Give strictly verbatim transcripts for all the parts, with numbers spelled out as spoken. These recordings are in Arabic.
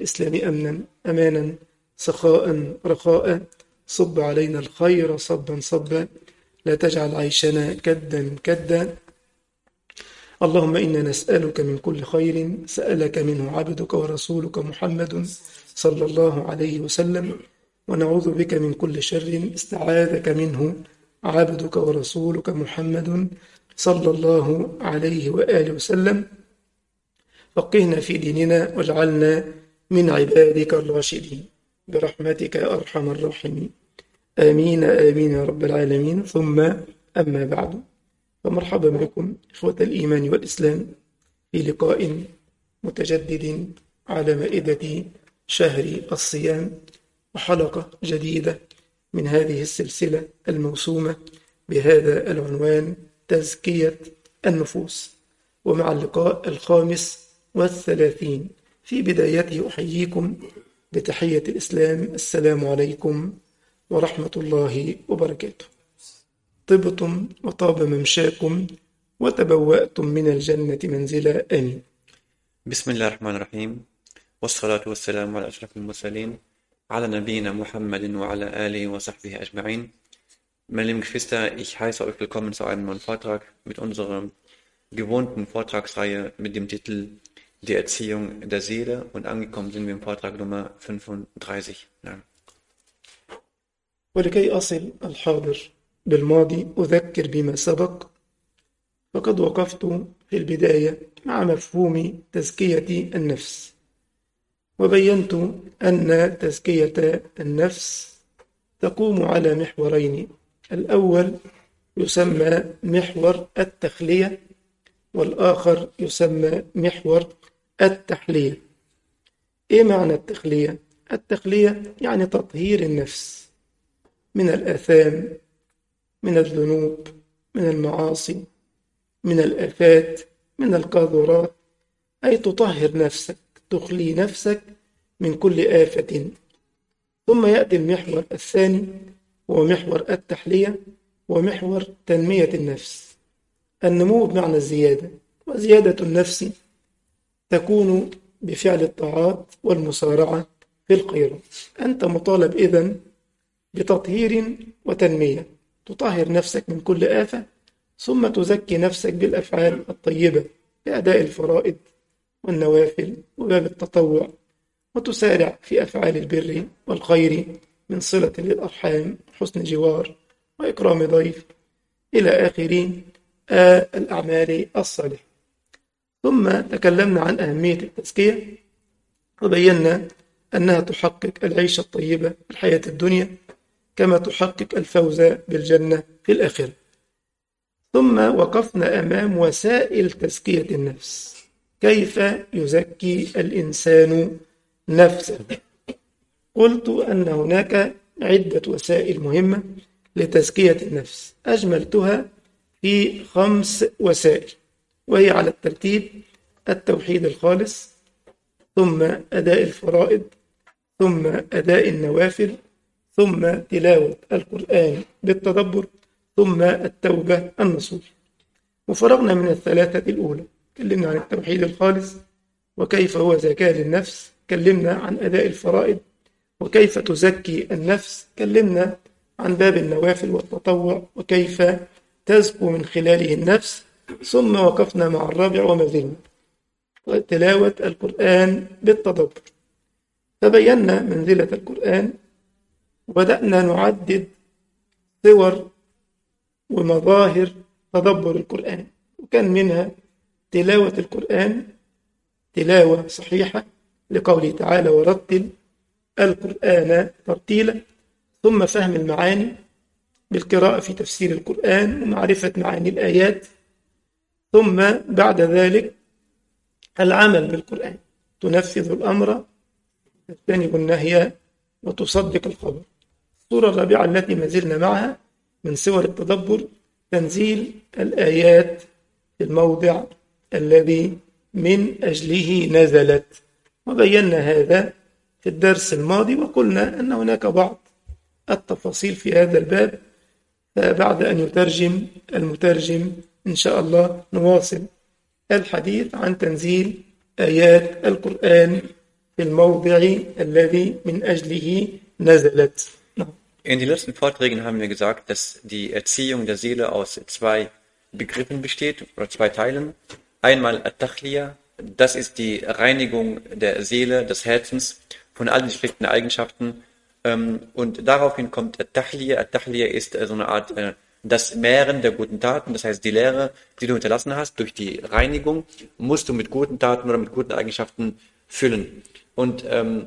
الإسلام أمنا أمانا سخاء رخاء. صب علينا الخير صبا صبا، لا تجعل عيشنا كدا كدا. اللهم إنا نسألك من كل خير سألك منه عبدك ورسولك محمد صلى الله عليه وسلم، ونعوذ بك من كل شر استعاذك منه عبدك ورسولك محمد صلى الله عليه وآله وسلم. فقهنا في ديننا واجعلنا من عبادك الراشدين برحمتك يا أرحم الراحمين. آمين آمين يا رب العالمين. ثم أما بعد، فمرحبا بكم إخوة الإيمان والإسلام في لقاء متجدد على مائدة شهر الصيام، وحلقة جديدة من هذه السلسلة الموسومة بهذا العنوان تزكية النفوس، ومع اللقاء الخامس والثلاثين في بدايته أحييكم بتحية الإسلام: السلام عليكم ورحمة الله وبركاته. طبتم وطاب ممشاكم وتبوأتم من الجنة منزلا. آمين. بسم الله الرحمن الرحيم، والصلاة والسلام على أشرف المرسلين, على نبينا Muhammadin wa ala alihi wa sahbihi ajma'in. Meine lieben Geschwister, ich heiße euch willkommen zu einem neuen Vortrag mit unserer gewohnten Vortragsreihe mit dem Titel Die Erziehung der Seele, und angekommen sind wir im Vortrag Nummer fünfunddreißig. Ja. ولكي أصل الحاضر بالماضي أذكر بما سبق، فقد وقفت في البداية مع مفهوم تزكية النفس، وبينت أن تزكية النفس تقوم على محورين: الأول يسمى محور التخلية، والآخر يسمى محور التحلية. إيه معنى التخلية؟ التخلية يعني تطهير النفس من الآثام، من الذنوب، من المعاصي، من الآفات، من القاذورات، أي تطهر نفسك، تخلي نفسك من كل آفة. ثم يأتي المحور الثاني هو محور التحلية ومحور تنمية النفس. النمو بمعنى الزيادة، وزيادة النفس تكون بفعل الطاعات والمسارعة في الخيرات. أنت مطالب إذن بتطهير وتنمية، تطهر نفسك من كل آفة، ثم تزكي نفسك بالأفعال الطيبة بأداء الفرائض والنوافل وباب التطوع، وتسارع في أفعال البر والخير من صلة للأرحام، حسن جوار، وإكرام ضيف، إلى آخر آه الأعمال الصالحة. ثم تكلمنا عن أهمية التزكية، وبينا أنها تحقق العيشة الطيبة في الحياة الدنيا كما تحقق الفوز بالجنة في الآخرة. ثم وقفنا أمام وسائل تزكية النفس، كيف يزكي الإنسان نفسه. قلت أن هناك عدة وسائل مهمة لتزكية النفس، أجملتها في خمس وسائل، وهي على الترتيب: التوحيد الخالص، ثم أداء الفرائض، ثم أداء النوافل، ثم تلاوة القرآن بالتدبر، ثم التوبة النصوح. وفرغنا من الثلاثة الأولى، كلمنا عن التوحيد الخالص وكيف هو زكاة للنفس، كلمنا عن أداء الفرائض وكيف تزكي النفس، كلمنا عن باب النوافل والتطوع وكيف تزكو من خلاله النفس، ثم وقفنا مع الرابع وما زلنا تلاوة القرآن بالتدبر. فبينا منزلة القرآن، وبدأنا نعدد صور ومظاهر تدبر القرآن، وكان منها تلاوة القرآن تلاوة صحيحة لقوله تعالى: ورتل القرآن ترتيلا، ثم فهم المعاني بالقراءة في تفسير القرآن ومعرفة معاني الآيات، ثم بعد ذلك العمل بالقرآن، تنفذ الأمر، تجتنب النهي، وتصدق الخبر. الصورة الرابعة التي ما زلنا معها من صور التدبر تنزيل الآيات في الموضع الذي من أجله نزلت، وبينا هذا في الدرس الماضي، وقلنا أن هناك بعض التفاصيل في هذا الباب، فبعد أن يترجم المترجم إن شاء الله نواصل الحديث عن تنزيل آيات القرآن في الموضع الذي من أجله نزلت. In den letzten Vorträgen haben wir gesagt, dass die Erziehung der Seele aus zwei Begriffen besteht oder zwei Teilen. Einmal At-Takhliya, das ist die Reinigung der Seele, des Herzens von allen schlechten Eigenschaften. Und daraufhin kommt At-Tahliya. At-Tahliya ist so eine Art das Mehren der guten Taten, das heißt die Lehre, die du hinterlassen hast, durch die Reinigung musst du mit guten Taten oder mit guten Eigenschaften füllen. Und ähm,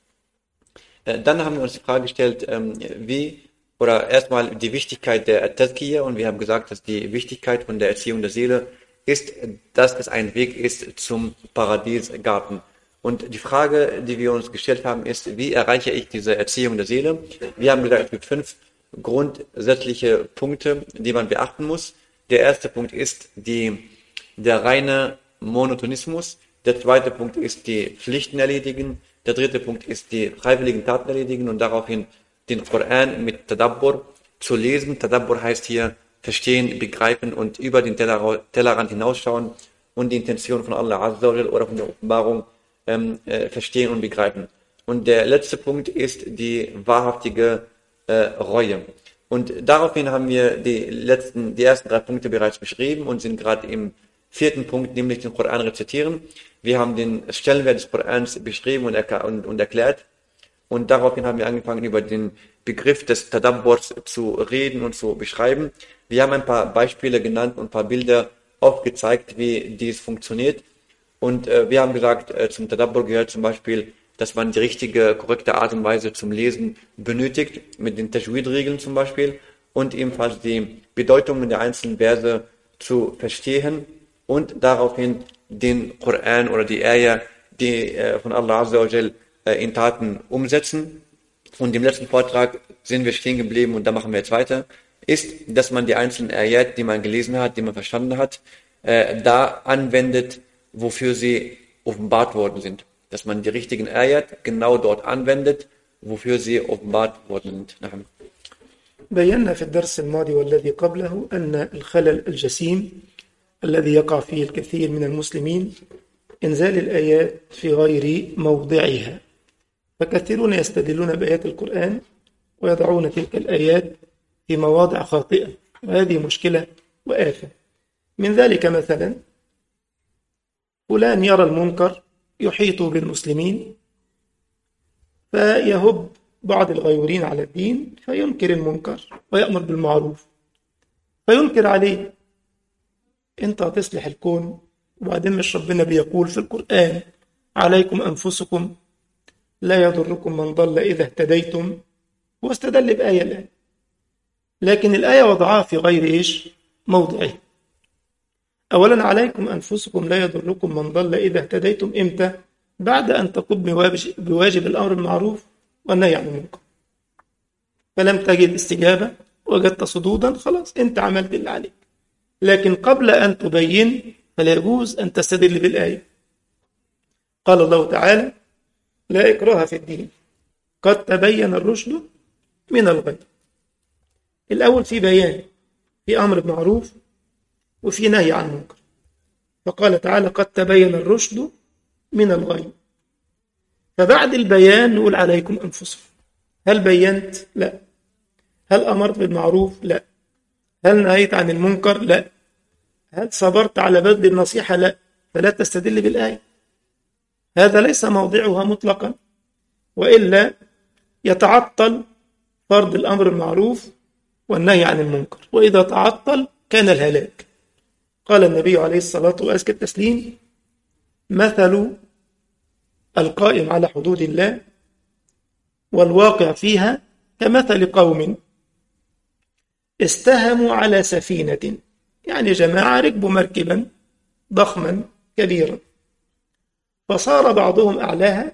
dann haben wir uns die Frage gestellt, ähm, wie, oder erstmal die Wichtigkeit der Tazkiyah, und wir haben gesagt, dass die Wichtigkeit von der Erziehung der Seele ist, dass es ein Weg ist zum Paradiesgarten. Und die Frage, die wir uns gestellt haben, ist, wie erreiche ich diese Erziehung der Seele? Wir haben gesagt, es gibt fünf grundsätzliche Punkte, die man beachten muss. Der erste Punkt ist die, der reine Monotonismus. Der zweite Punkt ist die Pflichten erledigen. Der dritte Punkt ist die freiwilligen Taten erledigen und daraufhin den Koran mit Tadabbur zu lesen. Tadabbur heißt hier verstehen, begreifen und über den Teller, Tellerrand hinausschauen und die Intention von Allah Azza wa Jal oder von der Offenbarung ähm, äh, verstehen und begreifen. Und der letzte Punkt ist die wahrhaftige äh, Reue. Und daraufhin haben wir die letzten, die ersten drei Punkte bereits beschrieben und sind gerade im vierten Punkt, nämlich den Koran rezitieren. Wir haben den Stellenwert des Korans beschrieben und, erk- und, und erklärt. Und daraufhin haben wir angefangen, über den Begriff des Tadabburs zu reden und zu beschreiben. Wir haben ein paar Beispiele genannt und ein paar Bilder aufgezeigt, wie dies funktioniert. Und äh, wir haben gesagt, äh, zum Tadabbur gehört zum Beispiel, dass man die richtige, korrekte Art und Weise zum Lesen benötigt, mit den Tajwid-Regeln zum Beispiel, und ebenfalls die Bedeutungen der einzelnen Verse zu verstehen und daraufhin den Koran oder die Ayah, die äh, von Allah Azza wa Jal äh, in Taten umsetzen. Und im letzten Vortrag sind wir stehen geblieben und da machen wir jetzt weiter, ist, dass man die einzelnen Ayat, die man gelesen hat, die man verstanden hat, äh, da anwendet, wofür sie offenbart worden sind. Dass man die richtigen Ayat genau dort anwendet, wofür sie offenbart worden sind. نعم. بينا في الدرس الماضي والذي قبله أن الخلل الجسيم الذي يقع فيه الكثير من المسلمين إنزال الآيات في غير موضعها، فكثيرون يستدلون بآيات القرآن ويضعون تلك الآيات في مواضع خاطئة، وهذه مشكلة وآفة. من ذلك مثلا فلان يرى المنكر يحيط بالمسلمين فيهب بعض الغيورين على الدين فينكر المنكر ويأمر بالمعروف فينكر عليه. انت هتصلح الكون، وبعدين مش ربنا بيقول في القرآن عليكم أنفسكم لا يضركم من ضل إذا اهتديتم، واستدل بآية الآن، لكن الآية وضعها في غير إيش موضعه. أولا عليكم أنفسكم لا يضركم من ضل إذا اهتديتم، إمتى؟ بعد أن تقوم بواجب الأمر بالمعروف والنهي عن المنكر، فلم تجد استجابة وجدت صدودا، خلاص أنت عملت اللي عليك. لكن قبل أن تبين فلا يجوز أن تستدل بالآية. قال الله تعالى لا إكراه في الدين قد تبين الرشد من الغي. الأول في بيان، في أمر بمعروف وفي نهي عن منكر. فقال تعالى قد تبين الرشد من الغي، فبعد البيان نقول عليكم أنفسكم. هل بينت؟ لا. هل أمرت بالمعروف؟ لا. هل نهيت عن المنكر؟ لا. هل صبرت على بذل النصيحة؟ لا. فلا تستدل بالآية، هذا ليس موضعها مطلقا، وإلا يتعطل فرض الأمر المعروف والنهي عن المنكر، وإذا تعطل كان الهلاك. قال النبي عليه الصلاة وأزكى التسليم مثل القائم على حدود الله والواقع فيها كمثل قوم استهموا على سفينة، يعني جماعة ركبوا مركبا ضخما كبيرا، فصار بعضهم أعلاها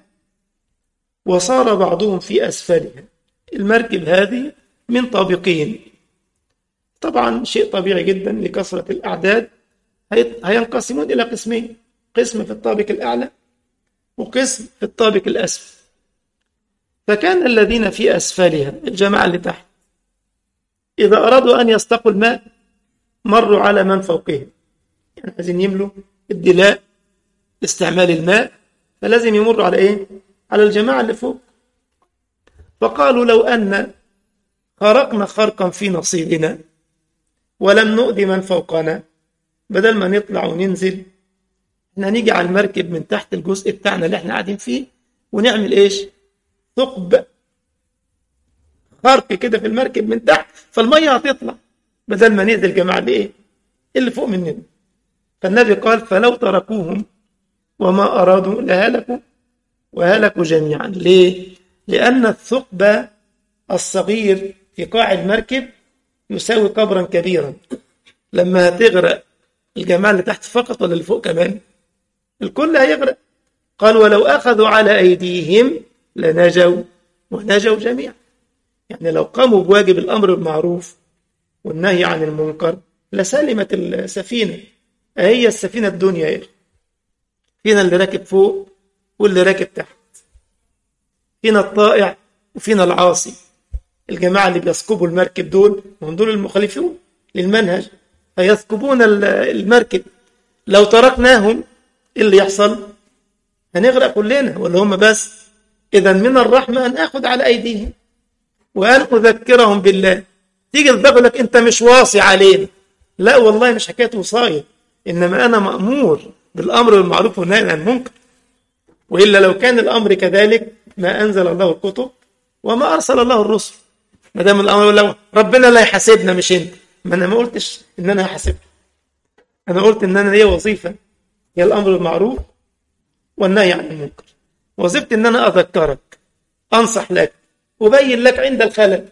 وصار بعضهم في أسفلها. المركب هذه من طابقين، طبعا شيء طبيعي جدا لكثرة الأعداد هينقسمون إلى قسمين، قسم في الطابق الأعلى وقسم في الطابق الأسفل. فكان الذين في أسفلها الجماعة اللي تحت إذا أرادوا أن يستقوا الماء مروا على من فوقهم، يعني عايزين يملوا الدلاء استعمال الماء، فلازم يمروا على إيه؟ على الجماعة اللي فوق. فقالوا لو أن خرقنا خرقا في نصيبنا ولم نؤذي من فوقنا، بدل ما نطلع وننزل احنا نيجي على المركب من تحت الجزء بتاعنا اللي احنا قاعدين فيه ونعمل ايش؟ ثقب، خرق كده في المركب من تحت، فالمية هتطلع بدل ما نأذي الجماعة اللي ايه؟ اللي فوق مننا. فالنبي قال فلو تركوهم وما أرادوا لهلكوا وهلكوا جميعا. ليه؟ لأن الثقب الصغير في قاع المركب يساوي قبرا كبيرا. لما هتغرق الجماعة اللي تحت فقط ولا اللي فوق كمان؟ الكل هيغرق. قال ولو أخذوا على أيديهم لنجوا ونجوا جميعا. يعني لو قاموا بواجب الأمر بالمعروف والنهي عن المنكر لسلمت السفينة. هي السفينة الدنيا إيه؟ فينا اللي راكب فوق واللي راكب تحت، فينا الطائع وفينا العاصي. الجماعة اللي بيسكبوا المركب دول هم دول المخالفون للمنهج، فيسكبون المركب. لو تركناهم إيه اللي يحصل؟ هنغرق كلنا ولا هم بس؟ إذا من الرحمة أن أخذ على أيديهم وأن أذكرهم بالله. تيجي تقول لك أنت مش واصي علينا، لا والله مش حكاية وصاية، إنما أنا مأمور بالأمر بالمعروف والنهي عن المنكر. وإلا لو كان الأمر كذلك ما أنزل الله الكتب وما أرسل الله الرسل. ما دام الأمر لو ربنا لا يحاسبنا مش أنت، ما أنا ما قلتش إن أنا هحاسبك، أنا قلت إن أنا ليا وظيفة هي الأمر بالمعروف والنهي عن المنكر. وظيفتي إن أنا أذكرك، أنصح لك، أبين لك عند الخلل،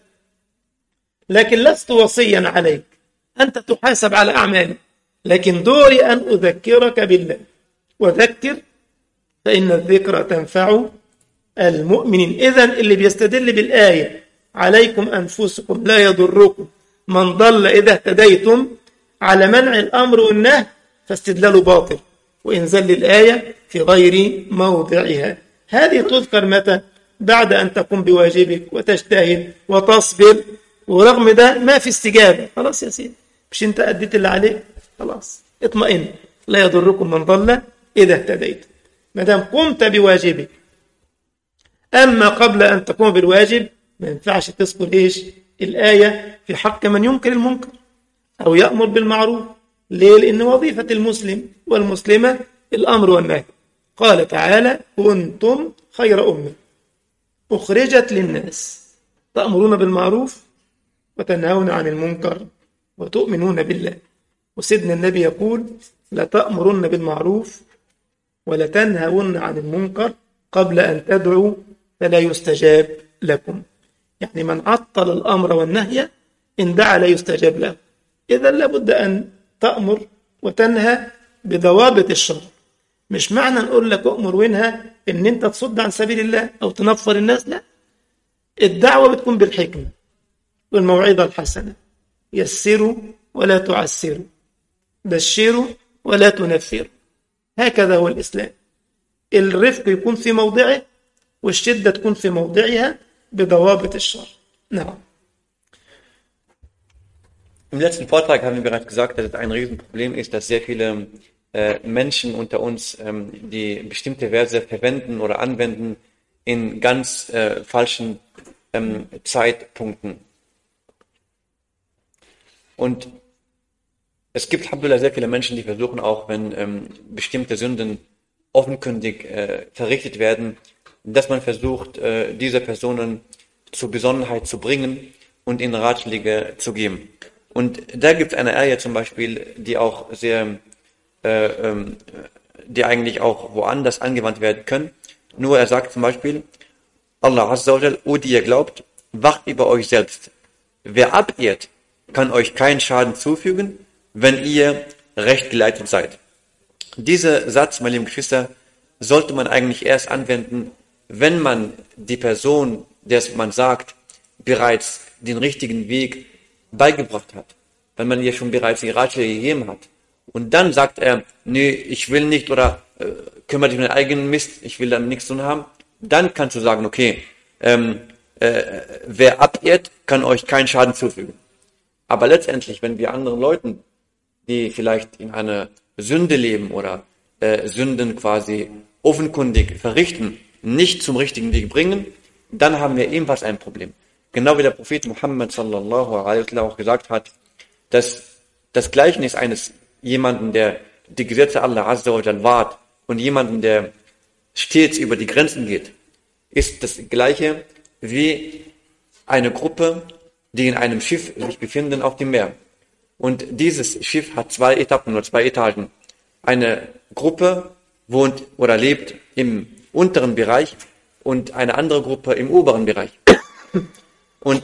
لكن لست وصيا عليك، أنت تحاسب على أعمالك، لكن دوري أن أذكرك بالله. وذكر فإن الذكرى تنفع المؤمنين. إذن اللي بيستدل بالآية عليكم أنفسكم لا يضركم من ضل إذا اهتديتم على منع الأمر والنهي فاستدلاله باطل وإنزال الآية في غير موضعها. هذه تذكر متى؟ بعد أن تقوم بواجبك وتجتهد وتصبر، ورغم ده ما في استجابة. خلاص يا سيدي، مش أنت أديت اللي عليك؟ خلاص اطمئن، لا يضركم من ضل إذا اهتديت، ما دام قمت بواجبك. أما قبل أن تقوم بالواجب ما ينفعش تذكر إيش الآية في حق من ينكر المنكر أو يأمر بالمعروف. ليه؟ لأن وظيفة المسلم والمسلمة الأمر والنهي. قال تعالى كنتم خير أمة أخرجت للناس تأمرون بالمعروف وتنهون عن المنكر وتؤمنون بالله. وسيدنا النبي يقول لتأمرن بالمعروف ولتنهون عن المنكر قبل أن تدعوا فلا يستجاب لكم. يعني من عطل الأمر والنهي إن دعا لا يستجاب له. إذا لابد أن تأمر وتنهى بضوابط الشرع. مش معنى نقول لك أؤمر وانهى إن أنت تصد عن سبيل الله أو تنفر الناس، لا. الدعوة بتكون بالحكمة والموعظة الحسنة. يسروا ولا تعسروا، بشروا ولا تنفروا. هكذا هو الإسلام. الرفق يكون في موضعه والشدة تكون في موضعها بضوابط الشرع. نعم. Im letzten Vortrag haben wir bereits gesagt, dass es ein Riesenproblem ist, dass sehr viele äh, Menschen unter uns ähm, die bestimmte Verse verwenden oder anwenden in ganz äh, falschen ähm, Zeitpunkten. Und es gibt alhamdulillah sehr viele Menschen, die versuchen auch, wenn ähm, bestimmte Sünden offenkundig äh, verrichtet werden, dass man versucht, äh, diese Personen zur Besonnenheit zu bringen und ihnen Ratschläge zu geben. Und da gibt es eine Ayah zum Beispiel, die auch sehr, äh, ähm, die eigentlich auch woanders angewandt werden können. Nur er sagt zum Beispiel, Allah Azza wa Jal, O die ihr glaubt, wacht über euch selbst. Wer abirrt, kann euch keinen Schaden zufügen, wenn ihr recht geleitet seid. Dieser Satz, meine lieben Geschwister, sollte man eigentlich erst anwenden, wenn man die Person, der man sagt, bereits den richtigen Weg beigebracht hat, wenn man ihr schon bereits die Ratschläge gegeben hat. Und dann sagt er, nee, ich will nicht oder äh, kümmere dich um deinen eigenen Mist, ich will damit nichts zu tun haben. Dann kannst du sagen, okay, ähm, äh, wer abirrt, kann euch keinen Schaden zufügen. Aber letztendlich, wenn wir anderen Leuten, die vielleicht in einer Sünde leben oder äh, Sünden quasi offenkundig verrichten, nicht zum richtigen Weg bringen, dann haben wir ebenfalls ein Problem. Genau wie der Prophet Muhammad sallallahu alaihi wasallam auch gesagt hat, dass das Gleichnis eines jemanden, der die Gesetze Allah azza wa jal wahrt und jemanden, der stets über die Grenzen geht, ist das gleiche wie eine Gruppe, die in einem Schiff sich befinden auf dem Meer. Und dieses Schiff hat zwei Etappen oder zwei Etagen. Eine Gruppe wohnt oder lebt im unteren Bereich und eine andere Gruppe im oberen Bereich. Und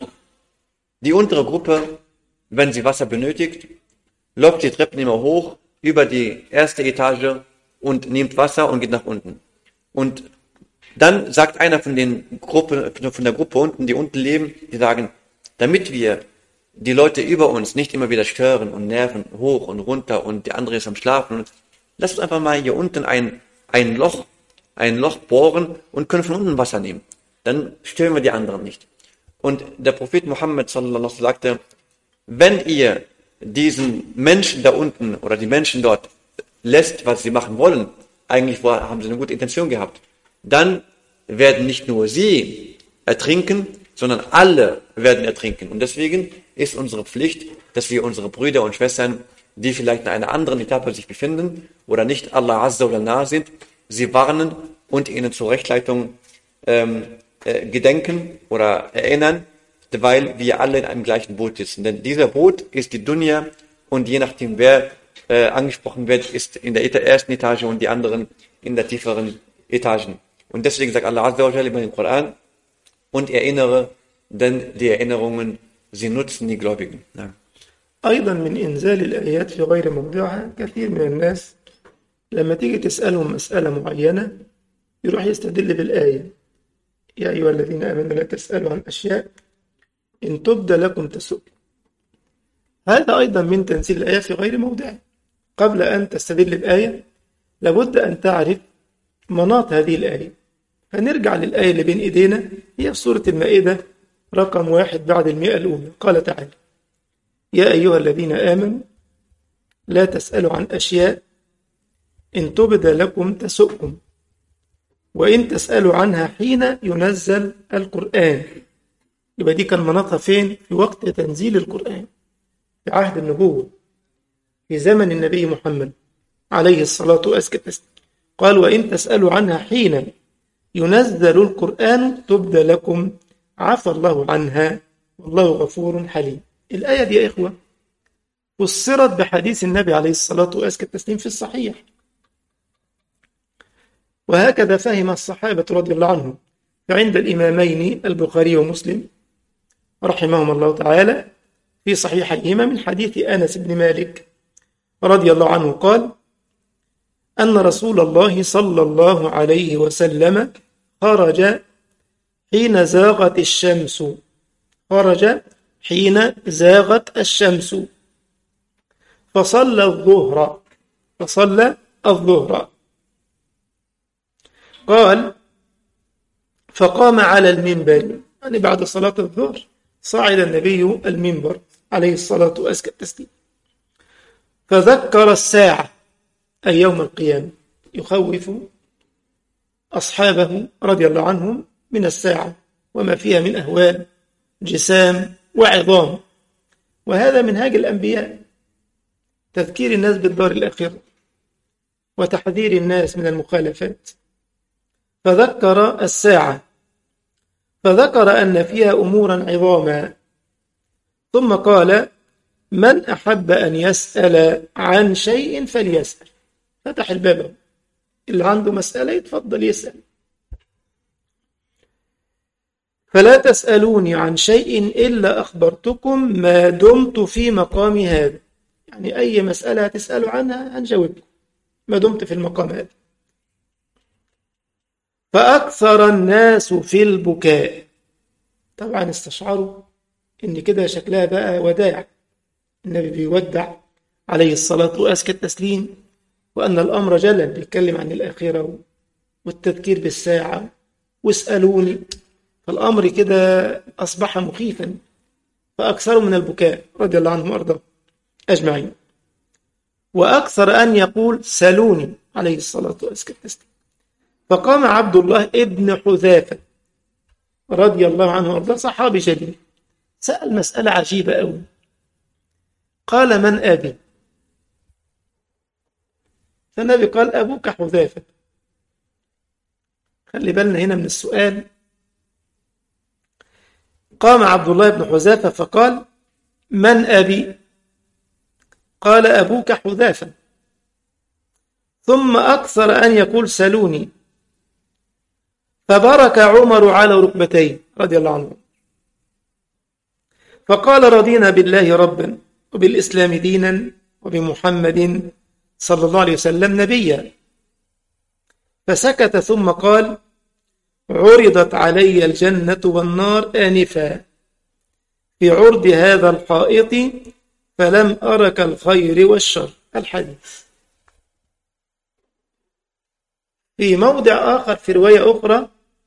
die untere Gruppe, wenn sie Wasser benötigt, läuft die Treppen immer hoch über die erste Etage und nimmt Wasser und geht nach unten. Und dann sagt einer von den Gruppe, von der Gruppe unten, die unten leben, die sagen, damit wir die Leute über uns nicht immer wieder stören und nerven, hoch und runter und der andere ist am Schlafen, lass uns einfach mal hier unten ein, ein Loch, ein Loch bohren und können von unten Wasser nehmen. Dann stören wir die anderen nicht. Und der Prophet Muhammad sallallahu alaihi wasallam sagte, wenn ihr diesen Menschen da unten oder die Menschen dort lässt, was sie machen wollen, eigentlich haben sie eine gute Intention gehabt, dann werden nicht nur sie ertrinken, sondern alle werden ertrinken. Und deswegen ist unsere Pflicht, dass wir unsere Brüder und Schwestern, die vielleicht in einer anderen Etappe sich befinden oder nicht Allah azza wa jal nahe sind, sie warnen und ihnen zur Rechtleitung ähm, äh, gedenken oder erinnern, weil wir alle in einem gleichen Boot sitzen. Denn dieser Boot ist die Dunya und je nachdem, wer äh, angesprochen wird, ist in der ersten Etage und die anderen in der tieferen Etagen. Und deswegen sagt Allah azza wa jal im Koran, und erinnere, denn die Erinnerungen, sie nutzen die Gläubigen. Ja. أيضا من إنزال الآيات في غير موضعها كثير من الناس لما تيجي تسألهم مسألة معينة يروح يستدل بالآية يا أيها الذين آمنوا لا تسألوا عن أشياء إن تبد لكم تسؤكم. هذا أيضا من تنزيل الآية في غير موضعها. قبل أن تستدل الآية لابد أن تعرف مناط هذه الآية. فنرجع للآية اللي بين إيدينا هي في سورة المائدة رقم واحد بعد المئة الأولى. قال تعالى يا أيها الذين آمنوا لا تسألوا عن أشياء إن تبد لكم تسؤكم وإن تسألوا عنها حين ينزل القرآن. يبقى دي كان مناطها فين؟ في وقت تنزيل القرآن في عهد النبوة في زمن النبي محمد عليه الصلاة والسلام. قال وإن تسألوا عنها حين ينزل القرآن تبد لكم عفى الله عنها والله غفور حليم. الآية دي يا إخوة فسرت بحديث النبي عليه الصلاة والسلام في الصحيح، وهكذا فهم الصحابة رضي الله عنهم. فعند الإمامين البخاري ومسلم رحمهم الله تعالى في صحيحيهما من حديث أنس بن مالك رضي الله عنه قال أن رسول الله صلى الله عليه وسلم خرج حين زاغت الشمس خرج حين زاغت الشمس فصلى الظهر فصلى الظهر قال فقام على المنبر، يعني بعد صلاة الظهر صعد النبي المنبر عليه الصلاة والسلام فذكر الساعة أي يوم القيامة، يخوف أصحابه رضي الله عنهم من الساعة وما فيها من أهوال جسام وعظام. وهذا منهاج الأنبياء، تذكير الناس بالدار الآخرة وتحذير الناس من المخالفات. فذكر الساعة فذكر أن فيها أمورا عظاما، ثم قال من أحب أن يسأل عن شيء فليسأل. فتح الباب، اللي عنده مسألة يتفضل يسأل. فلا تسألوني عن شيء إلا أخبرتكم ما دمت في مقام هذا، يعني أي مسألة تسألوا عنها هنجاوبكم ما دمت في المقام هذا. فأكثر الناس في البكاء، طبعا استشعروا إن كده شكلها بقى وداع، النبي بيودع عليه الصلاة وأزكى التسليم، وأن الأمر جلل، بيتكلم عن الآخرة والتذكير بالساعة واسألوني، فالأمر كده أصبح مخيفا. فأكثروا من البكاء رضي الله عنهم وأرضاهم أجمعين، وأكثر أن يقول سلوني عليه الصلاة والسلام. فقام عبد الله ابن حذافة رضي الله عنه وارضاه، صحابي جليل، سأل مسألة عجيبة أوي. قال: من أبي؟ فالنبي قال: أبوك حذافة. خلي بالنا هنا من السؤال. قام عبد الله بن حذافة فقال: من أبي؟ قال: أبوك حذافة. ثم أكثر أن يقول: سلوني. فبرك عمر على ركبتيه رضي الله عنه، فقال: رضينا بالله ربا وبالإسلام دينا وبمحمد صلى الله عليه وسلم نبيا. فسكت ثم قال: عرضت علي الجنة والنار آنفا في عرض هذا الحائط فلم أرك الخير والشر. الحديث. في موضع آخر في رواية أخرى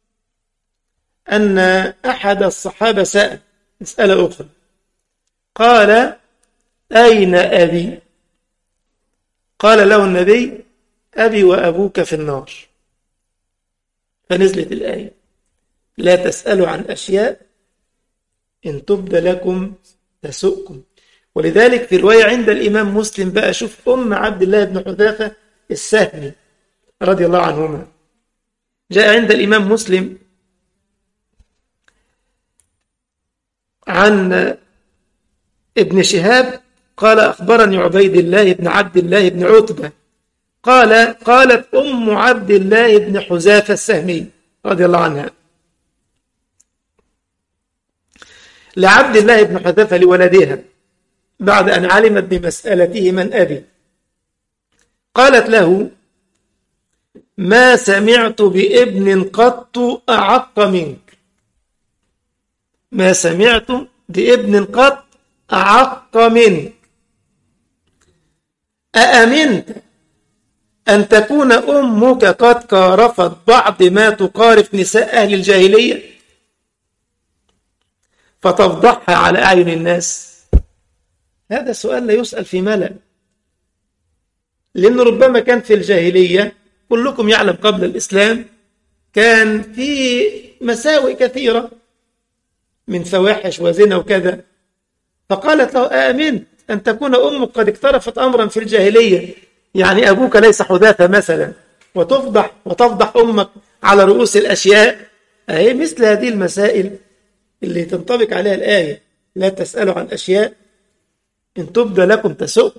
أن أحد الصحابة سأل مسألة أخرى، قال: أين أبي؟ قال له النبي: أبي وأبوك في النار. فنزلت الآية: لا تسألوا عن أشياء إن تبد لكم تسؤكم. ولذلك في رواية عند الإمام مسلم بقى، شوف أم عبد الله بن حذافة السهمي رضي الله عنهما، جاء عند الإمام مسلم عن ابن شهاب قال: أخبرني عبيد الله بن عبد الله بن عتبة قال: قالت أم عبد الله بن حذافة السهمي رضي الله عنها لعبد الله بن حذافة لولدها بعد أن علمت بمسألته: من أبي؟ قالت له: ما سمعت بابن قط أعق منك. ما سمعت بابن قط أعق منك. أأمنت أن تكون أمك قد كارفت بعض ما تقارف نساء أهل الجاهلية فتفضحها على أعين الناس؟ هذا سؤال لا يسأل في ملأ، لأنه ربما كان في الجاهلية، كلكم يعلم قبل الإسلام كان في مساوئ كثيرة من فواحش وزنا وكذا. فقالت له: آمنت أن تكون أمك قد اقترفت أمرا في الجاهلية، يعني أبوك ليس حذافة مثلا، وتفضح وتفضح أمك على رؤوس الأشياء. أهي مثل هذه المسائل اللي تنطبق عليها الآية: لا تسألوا عن أشياء إن تبد لكم تسؤ،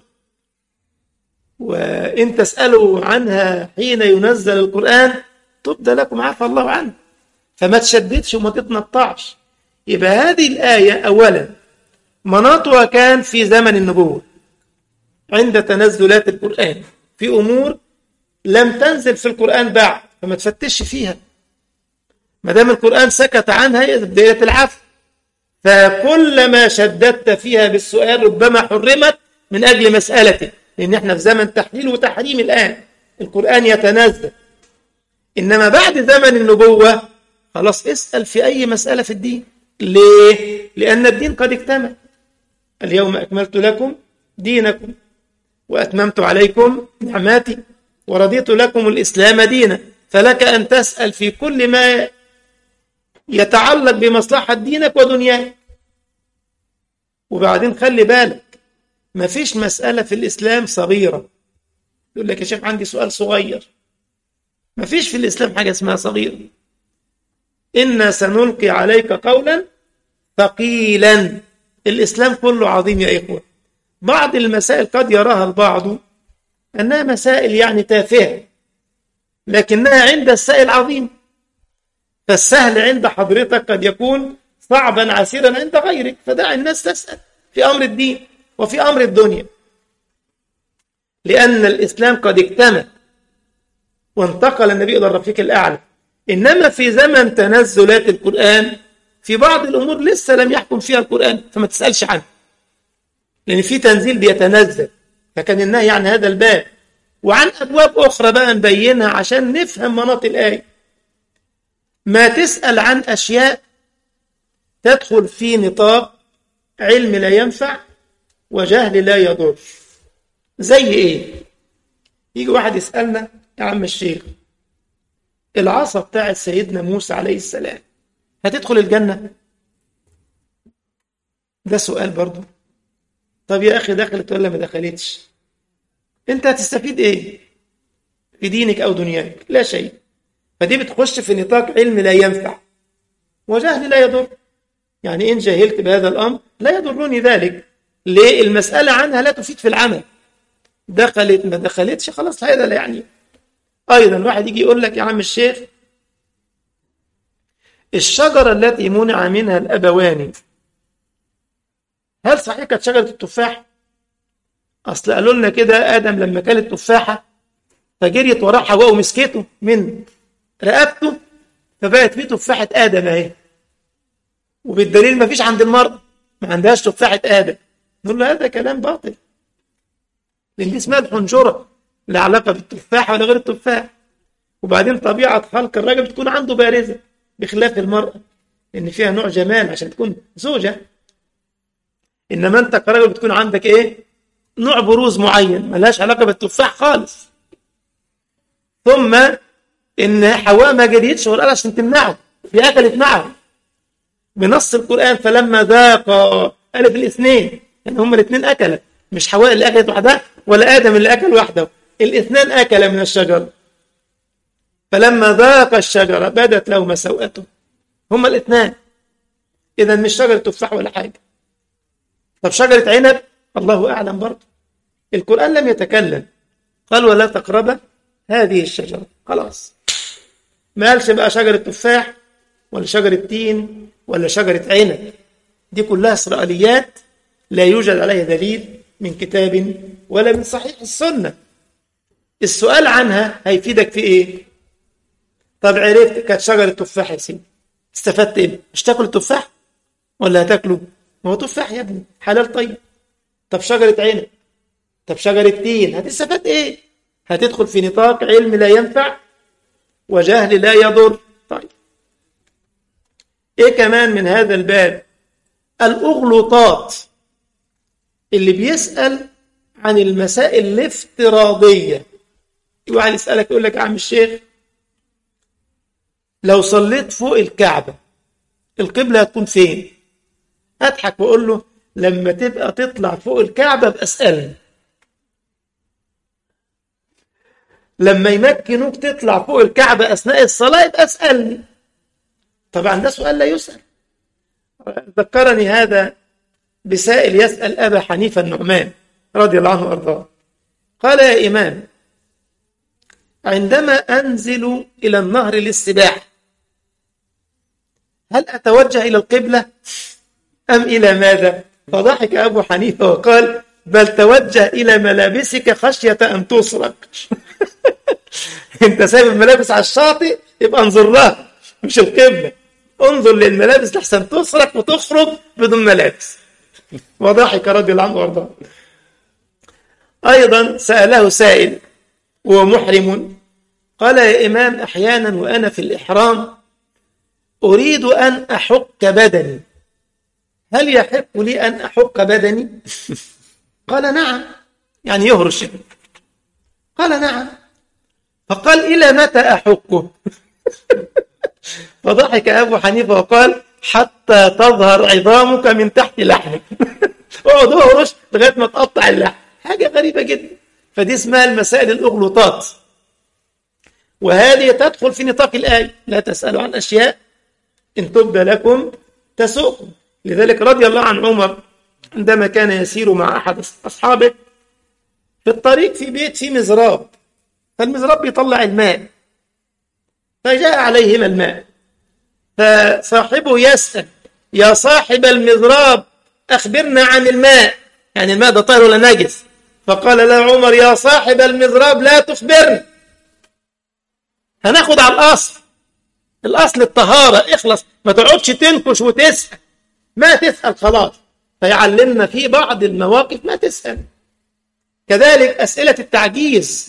وإن تسألوا عنها حين ينزل القرآن تبد لكم عفى الله عنه. فما تشددش وما تتنطعش. يبقى هذه الآية أولا مناطها كان في زمن النبوة عند تنزلات القرآن، في أمور لم تنزل في القرآن بعد، فما تفتش فيها. ما دام القرآن سكت عنها هي بداية العفو، فكلما شددت فيها بالسؤال ربما حرمت من أجل مسألته، لأن احنا في زمن تحليل وتحريم الآن، القرآن يتنزل. إنما بعد زمن النبوة خلاص اسأل في أي مسألة في الدين. ليه؟ لأن الدين قد اكتمل. اليوم أكملت لكم دينكم وأتممت عليكم نعماتي ورضيت لكم الإسلام دينا. فلك أن تسأل في كل ما يتعلق بمصلحة دينك ودنياك. وبعدين خلي بالك، ما فيش مسألة في الإسلام صغيرة. يقول لك يا شيخ عندي سؤال صغير. ما فيش في الإسلام حاجة اسمها صغيرة. إنا سنلقي عليك قولا ثقيلا. الإسلام كله عظيم يا إخوة. بعض المسائل قد يراها البعض أنها مسائل يعني تافهة، لكنها عند السائل عظيم. فالسهل عند حضرتك قد يكون صعبا عسيرا عند غيرك، فدع الناس تسأل في أمر الدين وفي أمر الدنيا، لأن الإسلام قد اكتمل وانتقل النبي إلى الرفيق الأعلى. إنما في زمن تنزلات القرآن في بعض الأمور لسه لم يحكم فيها القرآن، فما تسألش عنه، لأن في تنزيل بيتنزل، فكان النهي عن هذا الباب. وعن أبواب أخرى بقى نبينها عشان نفهم مناط الآية. ما تسأل عن أشياء تدخل في نطاق علم لا ينفع وجهل لا يضر. زي إيه؟ يجي واحد يسألنا: يا عم الشيخ، العصا بتاعت سيدنا موسى عليه السلام هتدخل الجنة؟ ده سؤال برضو. طب يا أخي دخلت ولا ما دخلتش؟ أنت هتستفيد إيه في دينك أو دنياك؟ لا شيء. فدي بتخش في نطاق علم لا ينفع وجهل لا يضر. يعني إن جهلت بهذا الأمر لا يضرني ذلك. ليه؟ المسألة عنها لا تفيد في العمل. دخلت ما دخلتش خلاص هذا لا يعني. أيضا واحد يجي يقول لك يا عم الشيخ الشجرة التي منع منها الأبوان هل صحيح كانت شجرة التفاح؟ أصل قالوا لنا كده آدم لما كان التفاحة فجريت وراه حواء ومسكته من رقبته فبقت فيه تفاحة آدم اهي. وبالدليل ما فيش عند المرأة ما عندهاش تفاحة آدم. نقول له هذا كلام باطل لأن دي اسمها الحنجرة لا علاقة بالتفاح ولا غير التفاح. وبعدين طبيعة خلق الرجل بتكون عنده بارزة بخلاف المرأة إن فيها نوع جمال عشان تكون زوجة. إنما أنت كرجل بتكون عندك إيه؟ نوع بروز معين ملهاش علاقة بالتفاح خالص. ثم إن حواء ما جريتش ولا عشان تمنعه في أكلت معه بنص القرآن فلما ذاق ألف الاثنين يعني هما الاثنين أكلت مش حواء اللي أكلت وحدها ولا آدم اللي أكل وحده. الاثنين أكل من الشجرة فلما ذاق الشجرة بدت لهما سوءته هما الاثنين. إذا مش شجرة تفاح ولا حاجة. طب شجرة عنب الله أعلم برضه. القرآن لم يتكلم قال ولا تقرب هذه الشجرة خلاص. ما قالش بقى شجرة تفاح ولا شجرة تين ولا شجرة عنب. دي كلها إسرائيليات لا يوجد عليها دليل من كتاب ولا من صحيح السنة. السؤال عنها هيفيدك في إيه؟ طب عرفت كانت شجرة تفاح يا سيدي استفدت إيه؟ مش تاكل التفاح ولا هتاكله؟ ما هو تفاح يا ابني حلال طيب. طب شجرة عنب طب شجرة تين هتستفاد إيه؟ هتدخل في نطاق علم لا ينفع وجهل لا يضر. طيب إيه كمان من هذا الباب؟ الأغلوطات اللي بيسأل عن المسائل الافتراضية. واحد يسألك يقول لك يا عم الشيخ لو صليت فوق الكعبة القبلة هتكون فين؟ أضحك وأقول له لما تبقى تطلع فوق الكعبة بأسألني. لما يمكنوك تطلع فوق الكعبة أثناء الصلاة يبقى أسألني. طبعا ده سؤال لا يسأل. ذكرني هذا بسائل يسأل أبا حنيفة النعمان رضي الله عنه وأرضاه. قال يا إمام عندما أنزل إلى النهر للسباحة هل أتوجه إلى القبلة أم إلى ماذا؟ فضحك أبو حنيفة وقال بل توجه إلى ملابسك خشية أن تسرق. أنت سايب الملابس على الشاطئ يبقى انظر لها مش القبلة. انظر للملابس لحسن تسرق وتخرج بدون ملابس. وضحك رضي الله عنه وارضاه. أيضا سأله سائل وهو محرم قال يا إمام أحيانا وأنا في الإحرام أريد أن أحك بدني هل يحق لي أن أحك بدني؟ قال نعم يعني يهرش. قال نعم. فقال إلى متى أحكه؟ فضحك أبو حنيفة وقال حتى تظهر عظامك من تحت لحمك. اقعد اهرش لغاية ما تقطع اللحم. حاجة غريبة جدا. فدي اسمها المسائل الأغلوطات وهذه تدخل في نطاق الآية لا تسألوا عن أشياء إن تبدى لكم تسؤكم. لذلك رضي الله عن عمر عندما كان يسير مع أحد أصحابه في الطريق في بيت في مزراب فالمزراب بيطلع الماء فجاء عليهم الماء فصاحبه يسأل يا صاحب المزراب أخبرنا عن الماء يعني الماء ده طاهر ولا نجس؟ فقال له عمر يا صاحب المزراب لا تخبرني هناخد على الأصل. الأصل الطهارة اخلص ما تقعدش تنكش وتسأل ما تسأل خلاص. فيعلمنا في بعض المواقف ما تسأل. كذلك أسئلة التعجيز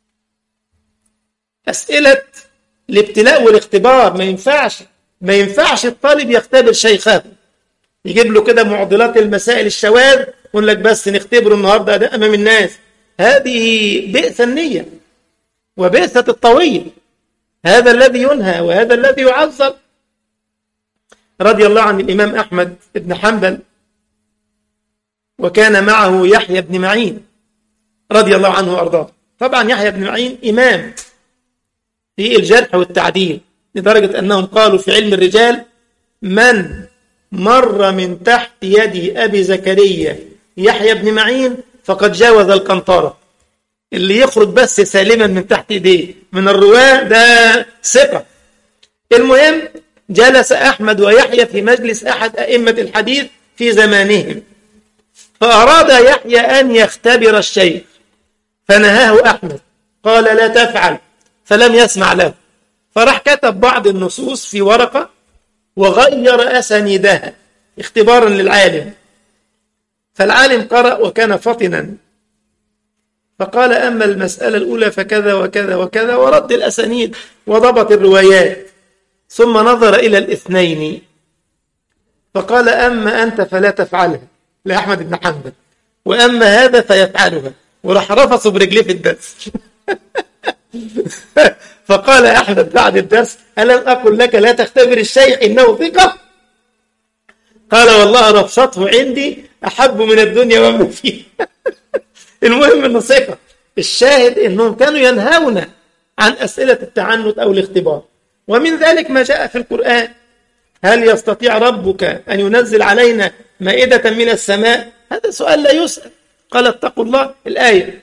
أسئلة الابتلاء والاختبار ما ينفعش ما ينفعش الطالب يختبر شيخه يجيب له كده معضلات المسائل الشواذ يقول لك بس نختبره النهارده ده أمام الناس. هذه بئس النية وبئسة الطويل. هذا الذي ينهى وهذا الذي يعظم. رضي الله عن الإمام أحمد بن حنبل، وكان معه يحيى بن معين رضي الله عنه وأرضاه. طبعا يحيى بن معين إمام في الجرح والتعديل، لدرجة أنهم قالوا في علم الرجال: من مر من تحت يد أبي زكريا يحيى بن معين فقد جاوز القنطرة. اللي يخرج بس سالما من تحت يديه من الرواة ده ثقة. المهم، جلس أحمد ويحيى في مجلس أحد أئمة الحديث في زمانهم، فأراد يحيى أن يختبر الشيخ فنهاه أحمد، قال: لا تفعل، فلم يسمع له. فراح كتب بعض النصوص في ورقة وغير أسانيدها اختبارا للعالم. فالعالم قرأ وكان فطنا، فقال: أما المسألة الأولى فكذا وكذا وكذا، ورد الأسانيد وضبط الروايات. ثم نظر إلى الاثنين فقال: أما أنت فلا تفعلها، لأحمد بن حنبل، وأما هذا فيفعلها. وراح رفصوا برجليه في الدرس. فقال أحمد بعد الدرس: ألم أقل لك لا تختبر الشيخ إنه ثقة؟ قال: والله رفصته عندي أحب من الدنيا وما فيها. المهم أنه ثقة. الشاهد أنهم كانوا ينهون عن أسئلة التعنت أو الاختبار. ومن ذلك ما جاء في القرآن: هل يستطيع ربك أن ينزل علينا مائدة من السماء؟ هذا سؤال لا يسأل. قال: اتقوا الله، الآية.